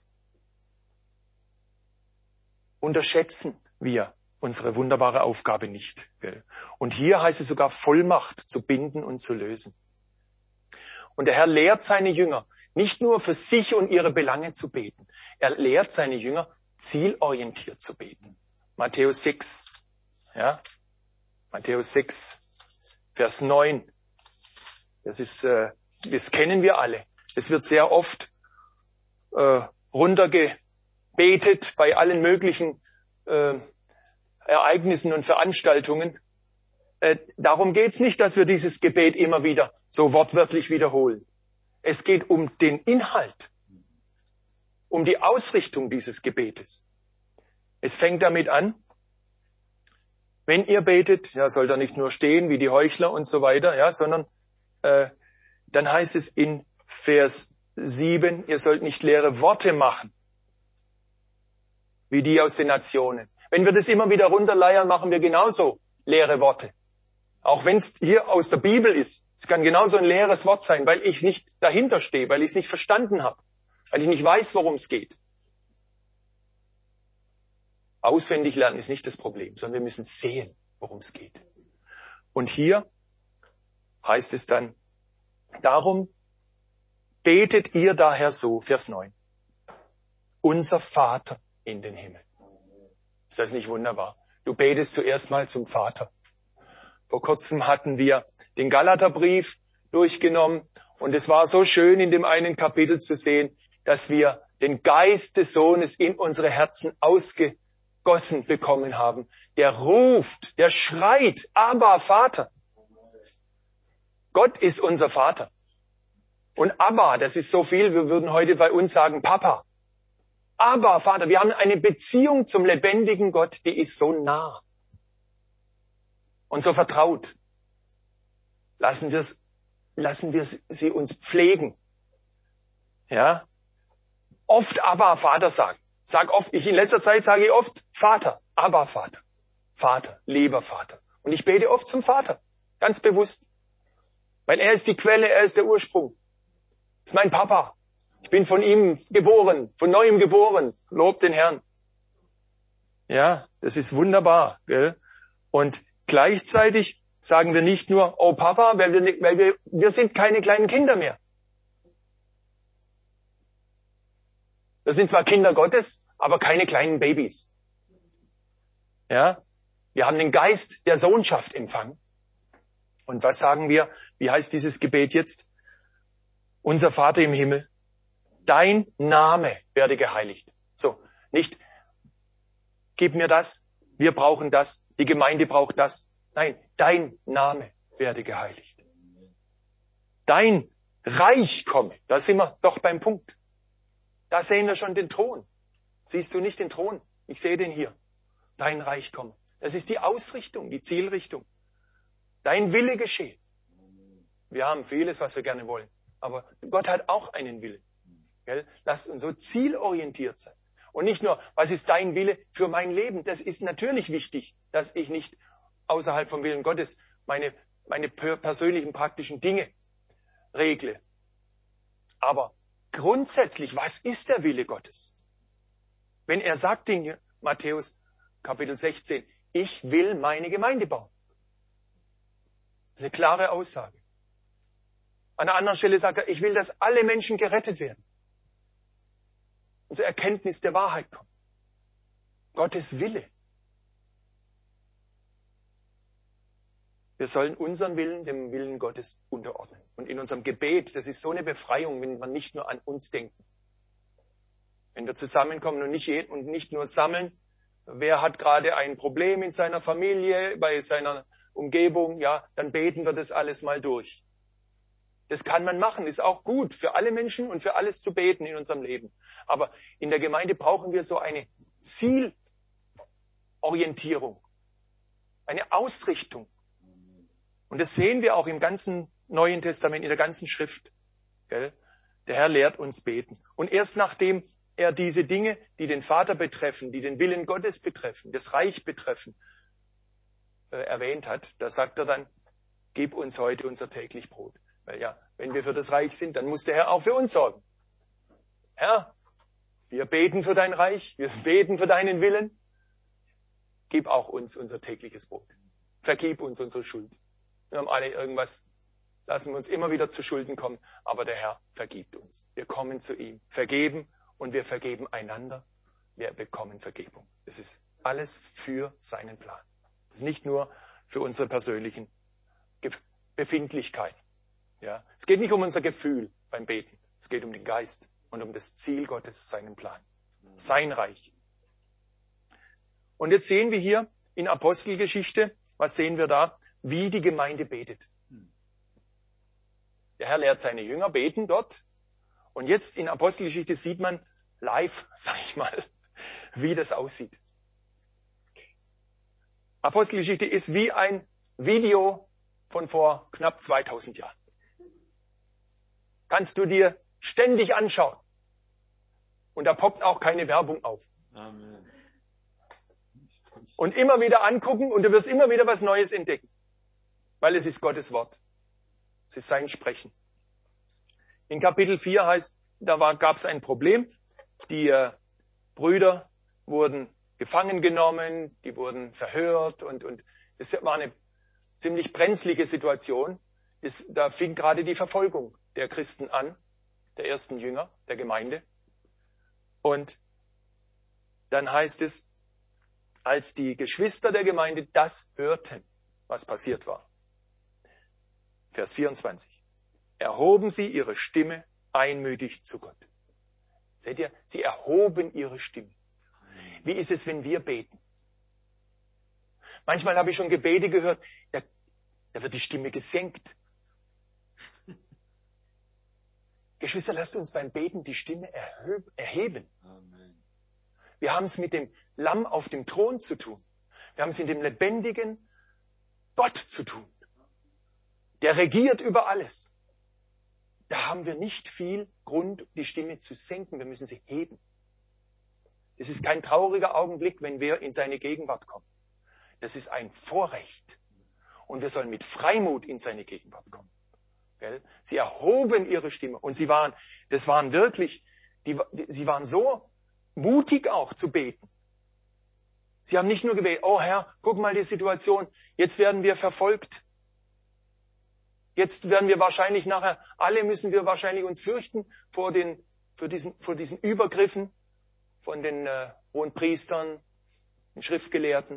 Unterschätzen wir unsere wunderbare Aufgabe nicht. Und hier heißt es sogar Vollmacht zu binden und zu lösen. Und der Herr lehrt seine Jünger, nicht nur für sich und ihre Belange zu beten. Er lehrt seine Jünger, zielorientiert zu beten. Matthäus sechs, ja, Matthäus sechs, Vers neun. Das ist, äh, das kennen wir alle. Es wird sehr oft äh, runtergebetet bei allen möglichen äh, Ereignissen und Veranstaltungen. Äh, darum geht es nicht, dass wir dieses Gebet immer wieder so wortwörtlich wiederholen. Es geht um den Inhalt. um die Ausrichtung dieses Gebetes. Es fängt damit an, wenn ihr betet, ja, sollt ihr nicht nur stehen wie die Heuchler und so weiter, ja, sondern äh, dann heißt es in Vers sieben, ihr sollt nicht leere Worte machen, wie die aus den Nationen. Wenn wir das immer wieder runterleiern, machen wir genauso leere Worte. Auch wenn es hier aus der Bibel ist. Es kann genauso ein leeres Wort sein, weil ich nicht dahinter stehe, weil ich es nicht verstanden habe, weil ich nicht weiß, worum es geht. Auswendig lernen ist nicht das Problem, sondern wir müssen sehen, worum es geht. Und hier heißt es dann, darum betet ihr daher so, Vers neun, unser Vater in den Himmel. Ist das nicht wunderbar? Du betest zuerst mal zum Vater. Vor kurzem hatten wir den Galaterbrief durchgenommen und es war so schön in dem einen Kapitel zu sehen, dass wir den Geist des Sohnes in unsere Herzen ausgegossen bekommen haben. Der ruft, der schreit, Abba, Vater. Gott ist unser Vater. Und Abba, das ist so viel, wir würden heute bei uns sagen Papa. Abba, Vater, wir haben eine Beziehung zum lebendigen Gott, die ist so nah und so vertraut. Lassen wir es, lassen wir sie uns pflegen. Ja? Oft Abba, Vater sagen. Sag oft, ich in letzter Zeit sage ich oft Vater, Abba, Vater. Vater, lieber Vater. Und ich bete oft zum Vater. Ganz bewusst. Weil er ist die Quelle, er ist der Ursprung. Das ist mein Papa. Ich bin von ihm geboren, von neuem geboren. Lob den Herrn. Ja, das ist wunderbar. Gell? Und gleichzeitig sagen wir nicht nur, oh Papa, weil wir, weil wir, wir sind keine kleinen Kinder mehr. Wir sind zwar Kinder Gottes, aber keine kleinen Babys. Ja, wir haben den Geist der Sohnschaft empfangen. Und was sagen wir? Wie heißt dieses Gebet jetzt? Unser Vater im Himmel, dein Name werde geheiligt. So, nicht, gib mir das, wir brauchen das, die Gemeinde braucht das. Nein, dein Name werde geheiligt. Dein Reich komme. Da sind wir doch beim Punkt. Da sehen wir schon den Thron. Siehst du nicht den Thron? Ich sehe den hier. Dein Reich komme. Das ist die Ausrichtung, die Zielrichtung. Dein Wille geschehe. Wir haben vieles, was wir gerne wollen. Aber Gott hat auch einen Willen. Gell? Lasst uns so zielorientiert sein. Und nicht nur, was ist dein Wille für mein Leben? Das ist natürlich wichtig, dass ich nicht außerhalb vom Willen Gottes meine, meine persönlichen, praktischen Dinge regle. Aber grundsätzlich, was ist der Wille Gottes? Wenn er sagt in Matthäus Kapitel sechzehn, ich will meine Gemeinde bauen. Das ist eine klare Aussage. An einer anderen Stelle sagt er, ich will, dass alle Menschen gerettet werden. Und zur Erkenntnis der Wahrheit kommen. Gottes Wille. Wir sollen unseren Willen dem Willen Gottes unterordnen. Und in unserem Gebet, das ist so eine Befreiung, wenn wir nicht nur an uns denken. Wenn wir zusammenkommen und nicht, und nicht nur sammeln, wer hat gerade ein Problem in seiner Familie, bei seiner Umgebung, ja, dann beten wir das alles mal durch. Das kann man machen, ist auch gut für alle Menschen und für alles zu beten in unserem Leben. Aber in der Gemeinde brauchen wir so eine Zielorientierung, eine Ausrichtung. Und das sehen wir auch im ganzen Neuen Testament, in der ganzen Schrift. Gell? Der Herr lehrt uns beten. Und erst nachdem er diese Dinge, die den Vater betreffen, die den Willen Gottes betreffen, das Reich betreffen, äh, erwähnt hat, da sagt er dann, gib uns heute unser täglich Brot. Weil ja, wenn wir für das Reich sind, dann muss der Herr auch für uns sorgen. Herr, wir beten für dein Reich, wir beten für deinen Willen. Gib auch uns unser tägliches Brot. Vergib uns unsere Schuld. Wir haben alle irgendwas, lassen wir uns immer wieder zu Schulden kommen, aber der Herr vergibt uns. Wir kommen zu ihm, vergeben und wir vergeben einander. Wir bekommen Vergebung. Es ist alles für seinen Plan. Es ist nicht nur für unsere persönlichen Befindlichkeiten. Ja, es geht nicht um unser Gefühl beim Beten. Es geht um den Geist und um das Ziel Gottes, seinen Plan, sein Reich. Und jetzt sehen wir hier in Apostelgeschichte, was sehen wir da? Wie die Gemeinde betet. Der Herr lehrt seine Jünger beten dort. Und jetzt in Apostelgeschichte sieht man, live, sag ich mal, wie das aussieht. Apostelgeschichte ist wie ein Video von vor knapp zweitausend Jahren. Kannst du dir ständig anschauen. Und da poppt auch keine Werbung auf. Amen. Und immer wieder angucken und du wirst immer wieder was Neues entdecken. Weil es ist Gottes Wort. Es ist sein Sprechen. In Kapitel vier heißt, da gab es ein Problem. Die äh, Brüder wurden gefangen genommen, die wurden verhört und, und es war eine ziemlich brenzlige Situation. Es, da fing gerade die Verfolgung der Christen an, der ersten Jünger, der Gemeinde. Und dann heißt es, als die Geschwister der Gemeinde das hörten, was passiert war. Vers vierundzwanzig. Erhoben sie ihre Stimme einmütig zu Gott. Seht ihr, sie erhoben ihre Stimme. Wie ist es, wenn wir beten? Manchmal habe ich schon Gebete gehört, da, da wird die Stimme gesenkt. Geschwister, lasst uns beim Beten die Stimme erhöb, erheben. Amen. Wir haben es mit dem Lamm auf dem Thron zu tun. Wir haben es mit dem lebendigen Gott zu tun. Der regiert über alles. Da haben wir nicht viel Grund, die Stimme zu senken. Wir müssen sie heben. Es ist kein trauriger Augenblick, wenn wir in seine Gegenwart kommen. Das ist ein Vorrecht. Und wir sollen mit Freimut in seine Gegenwart kommen. Gell? Sie erhoben ihre Stimme. Und sie waren, das waren wirklich, die, sie waren so mutig auch zu beten. Sie haben nicht nur gebetet, oh Herr, guck mal die Situation, jetzt werden wir verfolgt. Jetzt werden wir wahrscheinlich nachher, alle müssen wir wahrscheinlich uns fürchten vor den, vor diesen, vor diesen Übergriffen von den äh, hohen Priestern, den Schriftgelehrten.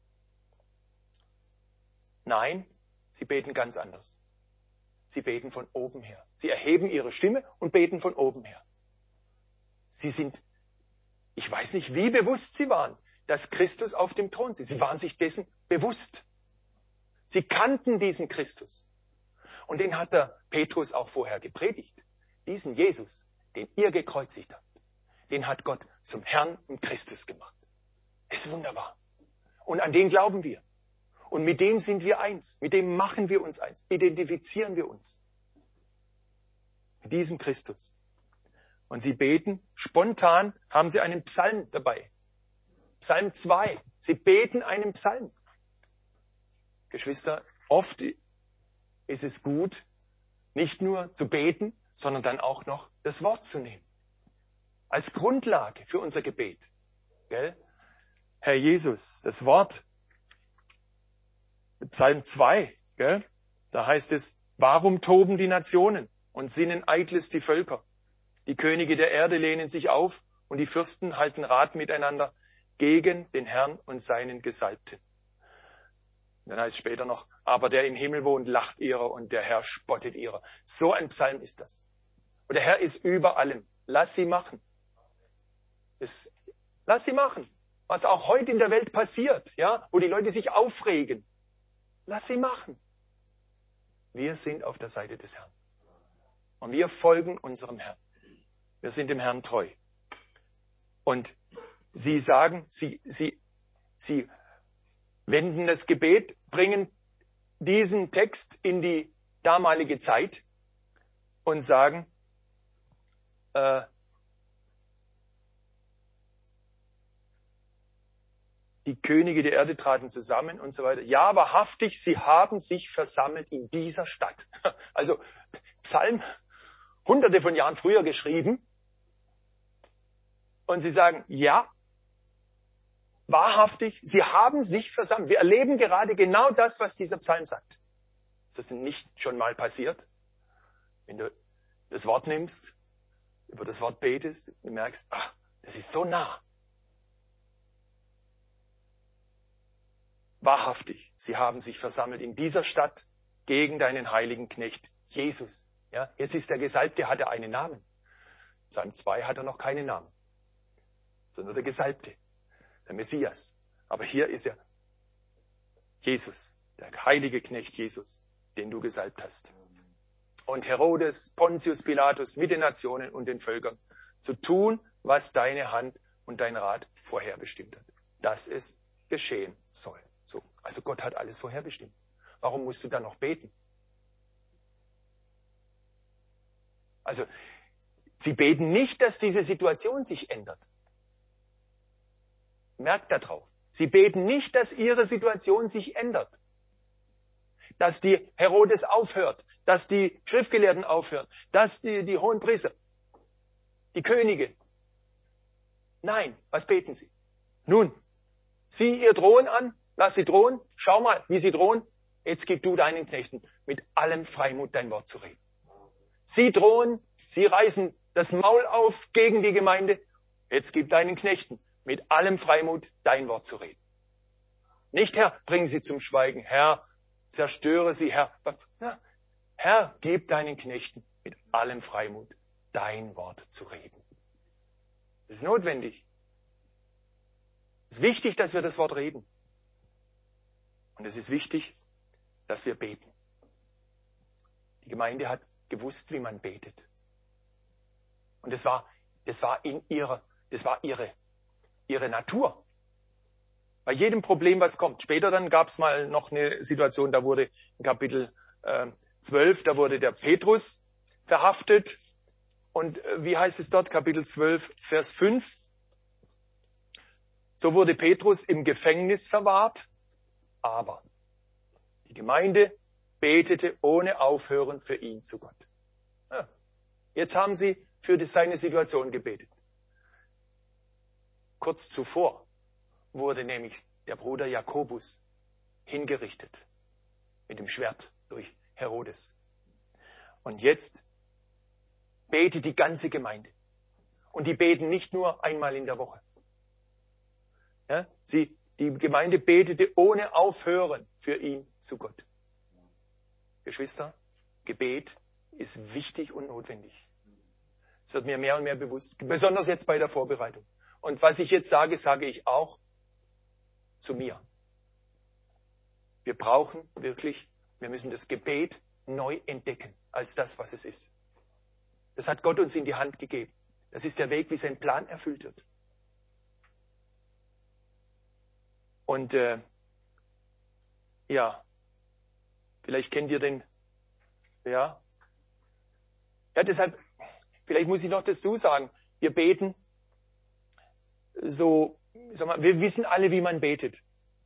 Nein, sie beten ganz anders. Sie beten von oben her. Sie erheben ihre Stimme und beten von oben her. Sie sind, ich weiß nicht, wie bewusst sie waren, dass Christus auf dem Thron sitzt. Sie waren sich dessen bewusst. Sie kannten diesen Christus. Und den hat der Petrus auch vorher gepredigt. Diesen Jesus, den ihr gekreuzigt habt, den hat Gott zum Herrn und Christus gemacht. Ist wunderbar. Und an den glauben wir. Und mit dem sind wir eins. Mit dem machen wir uns eins. Identifizieren wir uns. Mit diesem Christus. Und sie beten, spontan haben sie einen Psalm dabei. Psalm zwei. Sie beten einen Psalm. Geschwister, oft ist es gut, nicht nur zu beten, sondern dann auch noch das Wort zu nehmen. Als Grundlage für unser Gebet. Gell? Herr Jesus, das Wort, Psalm zwei, gell? Da heißt es, warum toben die Nationen und sinnen eitles die Völker? Die Könige der Erde lehnen sich auf und die Fürsten halten Rat miteinander gegen den Herrn und seinen Gesalbten. Dann heißt es später noch, aber der im Himmel wohnt, lacht ihrer und der Herr spottet ihrer. So ein Psalm ist das. Und der Herr ist über allem. Lass sie machen. Das, lass sie machen. Was auch heute in der Welt passiert, ja, wo die Leute sich aufregen. Lass sie machen. Wir sind auf der Seite des Herrn. Und wir folgen unserem Herrn. Wir sind dem Herrn treu. Und sie sagen, sie, sie, sie wenden das Gebet, bringen diesen Text in die damalige Zeit und sagen, äh, die Könige der Erde traten zusammen und so weiter. Ja, wahrhaftig, sie haben sich versammelt in dieser Stadt. Also Psalm, hunderte von Jahren früher geschrieben. Und sie sagen, ja, wahrhaftig, sie haben sich versammelt. Wir erleben gerade genau das, was dieser Psalm sagt. Ist das nicht schon mal passiert? Wenn du das Wort nimmst, über das Wort betest, du merkst, ach, das ist so nah. Wahrhaftig, sie haben sich versammelt in dieser Stadt gegen deinen heiligen Knecht Jesus. Ja, jetzt ist der Gesalbte, hat er einen Namen. Psalm zwei hat er noch keinen Namen, sondern der Gesalbte, der Messias. Aber hier ist er Jesus, der heilige Knecht Jesus, den du gesalbt hast. Und Herodes, Pontius Pilatus mit den Nationen und den Völkern zu tun, was deine Hand und dein Rat vorherbestimmt hat, dass es geschehen soll. So, also Gott hat alles vorherbestimmt. Warum musst du dann noch beten? Also, sie beten nicht, dass diese Situation sich ändert. Merkt darauf. Sie beten nicht, dass ihre Situation sich ändert. Dass die Herodes aufhört, dass die Schriftgelehrten aufhören, dass die, die Hohenpriester, die Könige. Nein, was beten sie? Nun, sieh ihr Drohen an, lass sie drohen, schau mal, wie sie drohen. Jetzt gib du deinen Knechten mit allem Freimut dein Wort zu reden. Sie drohen, sie reißen das Maul auf gegen die Gemeinde. Jetzt gib deinen Knechten mit allem Freimut dein Wort zu reden. Nicht, Herr, bring sie zum Schweigen. Herr, zerstöre sie, Herr. Ja, Herr, gib deinen Knechten mit allem Freimut dein Wort zu reden. Das ist notwendig. Es ist wichtig, dass wir das Wort reden. Und es ist wichtig, dass wir beten. Die Gemeinde hat gewusst, wie man betet. Und das war, das war in ihrer, das war ihre, ihre Natur. Bei jedem Problem, was kommt. Später dann gab es mal noch eine Situation, da wurde in Kapitel äh, zwölf, da wurde der Petrus verhaftet. Und äh, wie heißt es dort? Kapitel zwölf, Vers fünf. So wurde Petrus im Gefängnis verwahrt, aber die Gemeinde betete ohne Aufhören für ihn zu Gott. Ja. Jetzt haben sie für die, seine Situation gebetet. Kurz zuvor wurde nämlich der Bruder Jakobus hingerichtet mit dem Schwert durch Herodes. Und jetzt betet die ganze Gemeinde. Und die beten nicht nur einmal in der Woche. Ja, sie, die Gemeinde betete ohne Aufhören für ihn zu Gott. Geschwister, Gebet ist wichtig und notwendig. Es wird mir mehr und mehr bewusst, besonders jetzt bei der Vorbereitung. Und was ich jetzt sage, sage ich auch zu mir. Wir brauchen wirklich, wir müssen das Gebet neu entdecken als das, was es ist. Das hat Gott uns in die Hand gegeben. Das ist der Weg, wie sein Plan erfüllt wird. Und äh, ja, vielleicht kennt ihr den, ja, ja, deshalb, vielleicht muss ich noch dazu sagen, wir beten so, sag mal, wir wissen alle, wie man betet.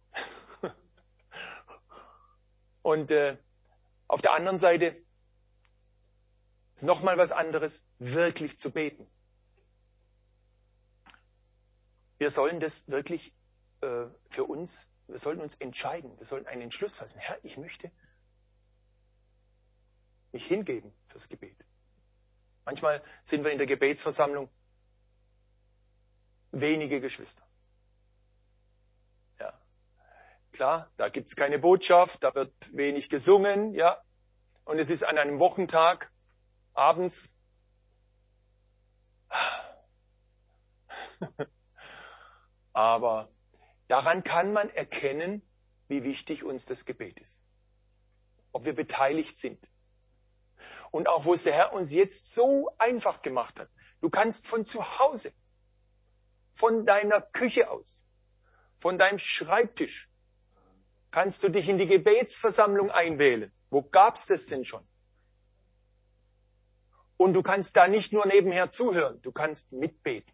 Und äh, auf der anderen Seite ist nochmal was anderes, wirklich zu beten. Wir sollen das wirklich äh, für uns, wir sollten uns entscheiden, wir sollten einen Entschluss fassen. Herr, ich möchte mich hingeben fürs Gebet. Manchmal sind wir in der Gebetsversammlung wenige Geschwister. Ja, klar, da gibt es keine Botschaft, da wird wenig gesungen, ja, und es ist an einem Wochentag abends. Aber daran kann man erkennen, wie wichtig uns das Gebet ist. Ob wir beteiligt sind. Und auch, wo es der Herr uns jetzt so einfach gemacht hat. Du kannst von zu Hause, von deiner Küche aus, von deinem Schreibtisch, kannst du dich in die Gebetsversammlung einwählen. Wo gab's das denn schon? Und du kannst da nicht nur nebenher zuhören, du kannst mitbeten.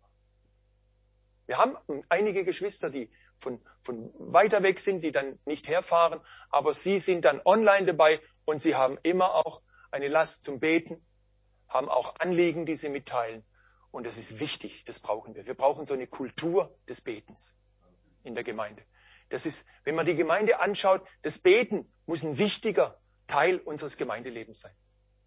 Wir haben einige Geschwister, die von, von weiter weg sind, die dann nicht herfahren, aber sie sind dann online dabei und sie haben immer auch eine Last zum Beten, haben auch Anliegen, die sie mitteilen. Und das ist wichtig, das brauchen wir. Wir brauchen so eine Kultur des Betens in der Gemeinde. Das ist, wenn man die Gemeinde anschaut, das Beten muss ein wichtiger Teil unseres Gemeindelebens sein.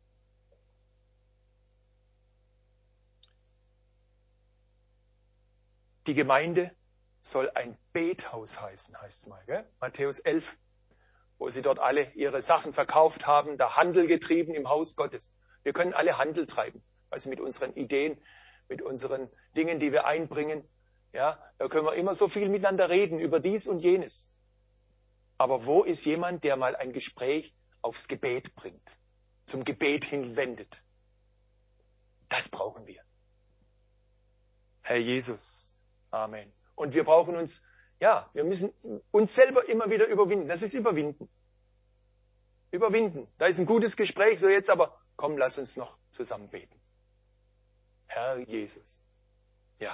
Die Gemeinde soll ein Bethaus heißen, heißt es mal, gell? Matthäus elf, wo sie dort alle ihre Sachen verkauft haben, da Handel getrieben im Haus Gottes. Wir können alle Handel treiben, also mit unseren Ideen, mit unseren Dingen, die wir einbringen. Ja, da können wir immer so viel miteinander reden über dies und jenes. Aber wo ist jemand, der mal ein Gespräch aufs Gebet bringt, zum Gebet hinwendet? Das brauchen wir. Herr Jesus. Amen. Und wir brauchen uns, ja, wir müssen uns selber immer wieder überwinden. Das ist Überwinden. Überwinden. Da ist ein gutes Gespräch, so jetzt, aber komm, lass uns noch zusammen beten. Herr Jesus. Ja.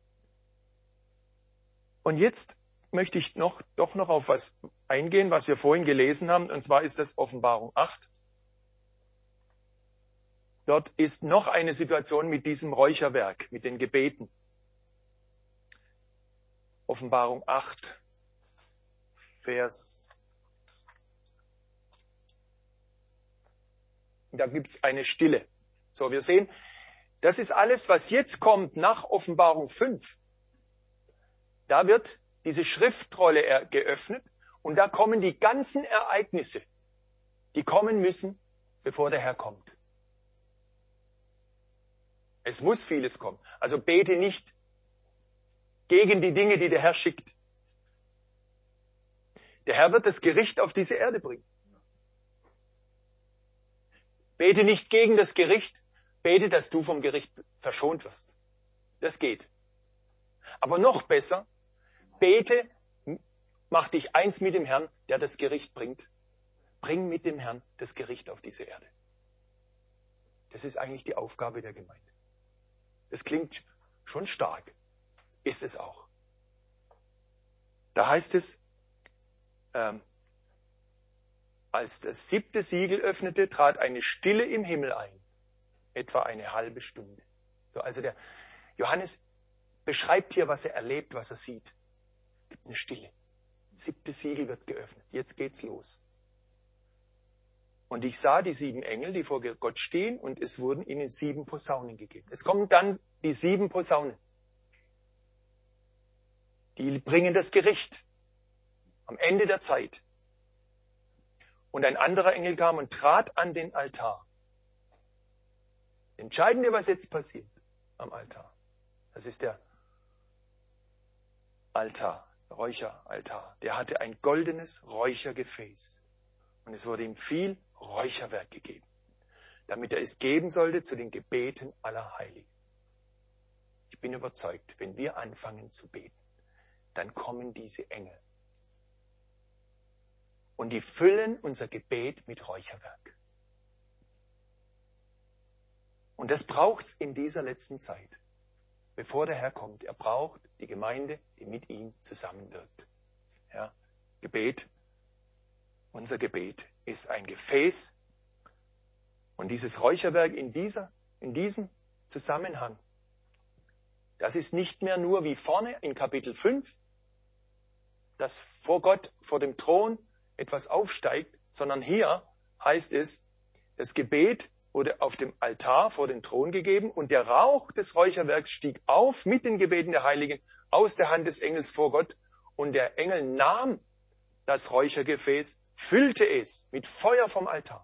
Und jetzt möchte ich noch, doch noch auf was eingehen, was wir vorhin gelesen haben, und zwar ist das Offenbarung acht. Dort ist noch eine Situation mit diesem Räucherwerk, mit den Gebeten. Offenbarung acht, Vers. Da gibt es eine Stille. So, wir sehen, das ist alles, was jetzt kommt nach Offenbarung fünf. Da wird diese Schriftrolle geöffnet und da kommen die ganzen Ereignisse, die kommen müssen, bevor der Herr kommt. Es muss vieles kommen. Also bete nicht gegen die Dinge, die der Herr schickt. Der Herr wird das Gericht auf diese Erde bringen. Bete nicht gegen das Gericht, bete, dass du vom Gericht verschont wirst. Das geht. Aber noch besser, bete, mach dich eins mit dem Herrn, der das Gericht bringt. Bring mit dem Herrn das Gericht auf diese Erde. Das ist eigentlich die Aufgabe der Gemeinde. Das klingt schon stark. Ist es auch. Da heißt es, ähm, als das siebte Siegel öffnete, trat eine Stille im Himmel ein. Etwa eine halbe Stunde. So, also der Johannes beschreibt hier, was er erlebt, was er sieht. Es gibt eine Stille. Das siebte Siegel wird geöffnet. Jetzt geht's los. Und ich sah die sieben Engel, die vor Gott stehen, und es wurden ihnen sieben Posaunen gegeben. Jetzt kommen dann die sieben Posaunen. Die bringen das Gericht am Ende der Zeit. Und ein anderer Engel kam und trat an den Altar. Entscheidende, was jetzt passiert am Altar. Das ist der Altar, Räucheraltar. Der hatte ein goldenes Räuchergefäß. Und es wurde ihm viel Räucherwerk gegeben, damit er es geben sollte zu den Gebeten aller Heiligen. Ich bin überzeugt, wenn wir anfangen zu beten, dann kommen diese Engel. Und die füllen unser Gebet mit Räucherwerk. Und das braucht es in dieser letzten Zeit, bevor der Herr kommt. Er braucht die Gemeinde, die mit ihm zusammenwirkt. Ja, Gebet, unser Gebet ist ein Gefäß. Und dieses Räucherwerk in, dieser, in diesem Zusammenhang, das ist nicht mehr nur wie vorne in Kapitel fünf, dass vor Gott, vor dem Thron etwas aufsteigt, sondern hier heißt es, das Gebet wurde auf dem Altar vor den Thron gegeben und der Rauch des Räucherwerks stieg auf mit den Gebeten der Heiligen aus der Hand des Engels vor Gott und der Engel nahm das Räuchergefäß, füllte es mit Feuer vom Altar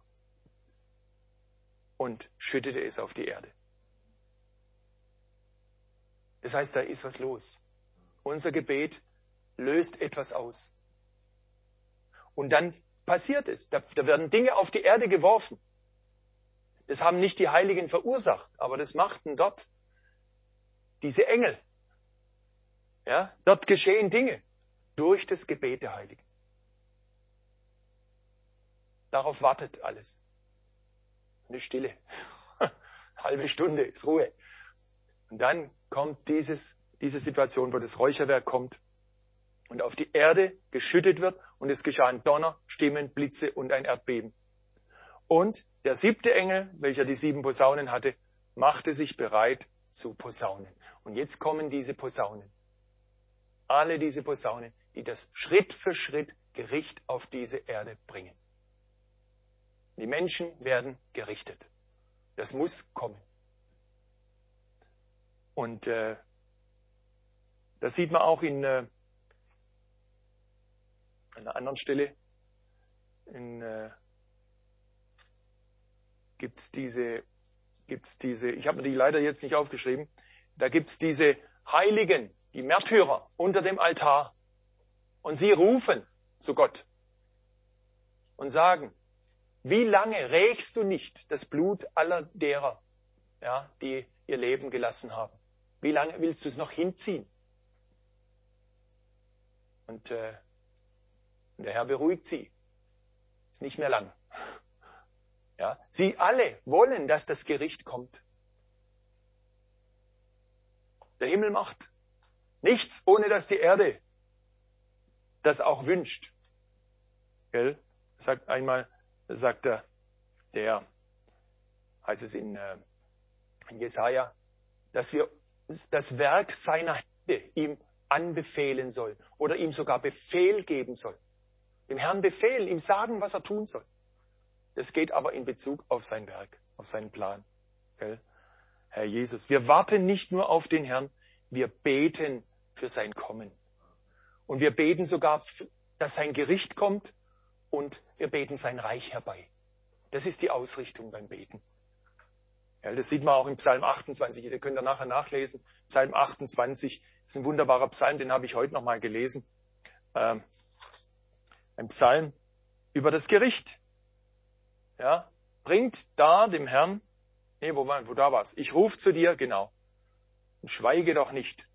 und schüttete es auf die Erde. Das heißt, da ist was los. Unser Gebet löst etwas aus. Und dann passiert es. Da, da werden Dinge auf die Erde geworfen. Das haben nicht die Heiligen verursacht, aber das machten dort diese Engel. Ja, dort geschehen Dinge durch das Gebet der Heiligen. Darauf wartet alles. Eine Stille. Halbe Stunde ist Ruhe. Und dann kommt dieses, diese Situation, wo das Räucherwerk kommt und auf die Erde geschüttet wird und es geschahen Donner, Stimmen, Blitze und ein Erdbeben. Und der siebte Engel, welcher die sieben Posaunen hatte, machte sich bereit zu posaunen. Und jetzt kommen diese Posaunen. Alle diese Posaunen, die das Schritt für Schritt Gericht auf diese Erde bringen. Die Menschen werden gerichtet. Das muss kommen. Und äh, das sieht man auch in äh, einer anderen Stelle. In, äh, gibt's diese, gibt's diese, ich habe mir die leider jetzt nicht aufgeschrieben, da gibt's diese Heiligen, die Märtyrer unter dem Altar. Und sie rufen zu Gott und sagen, wie lange rächst du nicht das Blut aller derer, ja, die ihr Leben gelassen haben? Wie lange willst du es noch hinziehen? Und äh, der Herr beruhigt sie. Ist nicht mehr lang. Ja, sie alle wollen, dass das Gericht kommt. Der Himmel macht nichts, ohne dass die Erde das auch wünscht. Gell? Sagt einmal, sagt er, der, heißt es in, äh, in Jesaja, dass wir das Werk seiner Hände ihm anbefehlen sollen oder ihm sogar Befehl geben sollen. Dem Herrn befehlen, ihm sagen, was er tun soll. Das geht aber in Bezug auf sein Werk, auf seinen Plan. Gell? Herr Jesus, wir warten nicht nur auf den Herrn, wir beten für sein Kommen. Und wir beten sogar, dass sein Gericht kommt und wir beten sein Reich herbei. Das ist die Ausrichtung beim Beten. Ja, das sieht man auch im Psalm achtundzwanzig. Ihr könnt ihr nachher nachlesen. Psalm achtundzwanzig ist ein wunderbarer Psalm, den habe ich heute nochmal gelesen. Ähm, ein Psalm über das Gericht. Ja, bringt da dem Herrn, nee, wo, wo da war's? Ich rufe zu dir, genau. Und schweige doch nicht.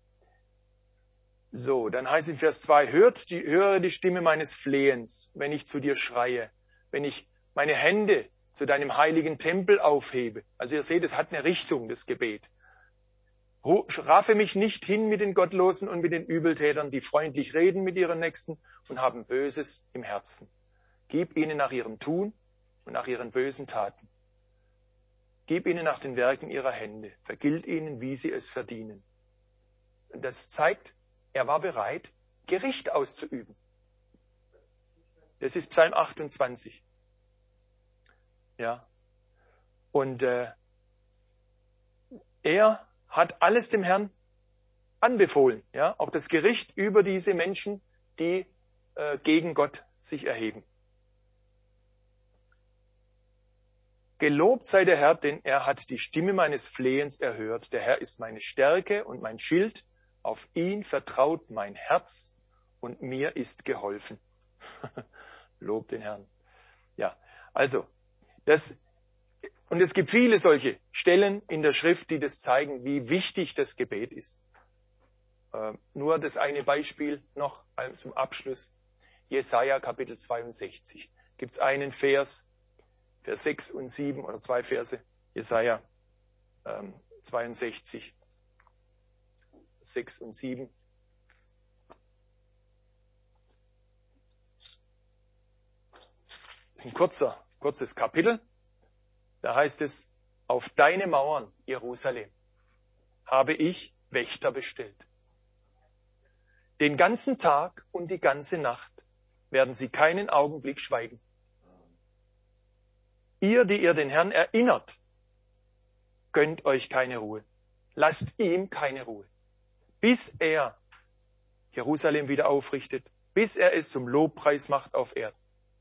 So, dann heißt es in Vers zwei, hört die, höre die Stimme meines Flehens, wenn ich zu dir schreie, wenn ich meine Hände zu deinem heiligen Tempel aufhebe. Also ihr seht, es hat eine Richtung, das Gebet. Raffe mich nicht hin mit den Gottlosen und mit den Übeltätern, die freundlich reden mit ihren Nächsten und haben Böses im Herzen. Gib ihnen nach ihrem Tun und nach ihren bösen Taten. Gib ihnen nach den Werken ihrer Hände. Vergilt ihnen, wie sie es verdienen. Und das zeigt, er war bereit, Gericht auszuüben. Das ist Psalm achtundzwanzig. Ja. Und äh, er hat alles dem Herrn anbefohlen. Ja, auch das Gericht über diese Menschen, die äh, gegen Gott sich erheben. Gelobt sei der Herr, denn er hat die Stimme meines Flehens erhört. Der Herr ist meine Stärke und mein Schild. Auf ihn vertraut mein Herz und mir ist geholfen. Lob den Herrn. Ja, also, das, und es gibt viele solche Stellen in der Schrift, die das zeigen, wie wichtig das Gebet ist. Äh, nur das eine Beispiel noch zum Abschluss. Jesaja Kapitel zweiundsechzig. Gibt es einen Vers, Vers sechs und sieben oder zwei Verse. Jesaja ähm, zweiundsechzig. sechs und sieben. Das ist ein kurzer, kurzes Kapitel. Da heißt es, auf deine Mauern, Jerusalem, habe ich Wächter bestellt. Den ganzen Tag und die ganze Nacht werden sie keinen Augenblick schweigen. Ihr, die ihr den Herrn erinnert, gönnt euch keine Ruhe. Lasst ihm keine Ruhe. Bis er Jerusalem wieder aufrichtet, bis er es zum Lobpreis macht auf Erden.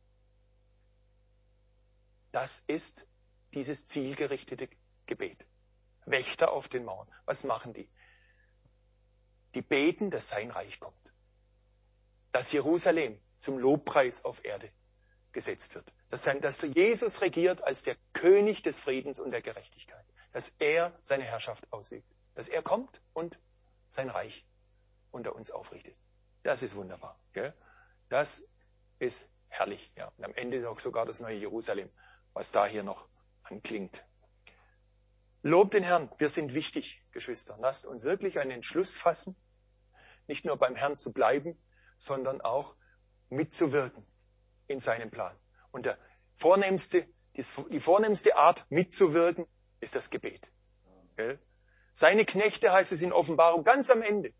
Das ist dieses zielgerichtete Gebet. Wächter auf den Mauern. Was machen die? Die beten, dass sein Reich kommt. Dass Jerusalem zum Lobpreis auf Erde gesetzt wird. Dass, sein, dass Jesus regiert als der König des Friedens und der Gerechtigkeit. Dass er seine Herrschaft ausübt. Dass er kommt und sein Reich unter uns aufrichtet. Das ist wunderbar. Gell? Das ist herrlich. Ja. Und am Ende auch sogar das neue Jerusalem, was da hier noch anklingt. Lobt den Herrn. Wir sind wichtig, Geschwister. Lasst uns wirklich einen Entschluss fassen, nicht nur beim Herrn zu bleiben, sondern auch mitzuwirken in seinem Plan. Und der vornehmste, die vornehmste Art mitzuwirken ist das Gebet. Gell? Seine Knechte, heißt es in Offenbarung, ganz am Ende,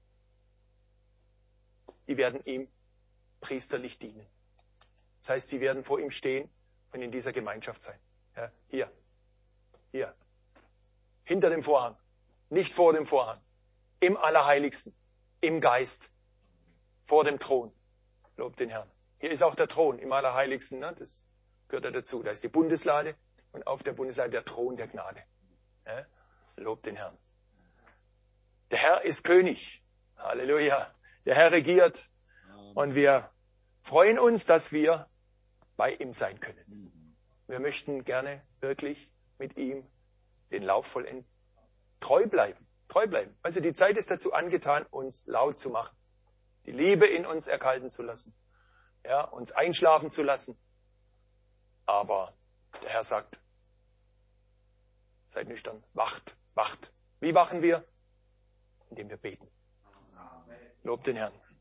die werden ihm priesterlich dienen. Das heißt, sie werden vor ihm stehen und in dieser Gemeinschaft sein. Ja, hier, hier, hinter dem Vorhang, nicht vor dem Vorhang, im Allerheiligsten, im Geist, vor dem Thron. Lobt den Herrn. Hier ist auch der Thron im Allerheiligsten, ne? Das gehört ja dazu. Da ist die Bundeslade und auf der Bundeslade der Thron der Gnade. Ja? Lobt den Herrn. Der Herr ist König. Halleluja. Der Herr regiert. Und wir freuen uns, dass wir bei ihm sein können. Wir möchten gerne wirklich mit ihm den Lauf vollenden. Treu bleiben. Treu bleiben. Also die Zeit ist dazu angetan, uns laut zu machen. Die Liebe in uns erkalten zu lassen. Ja, uns einschlafen zu lassen. Aber der Herr sagt, seid nüchtern, wacht, wacht. Wie wachen wir? Indem wir beten. Lob den Herrn.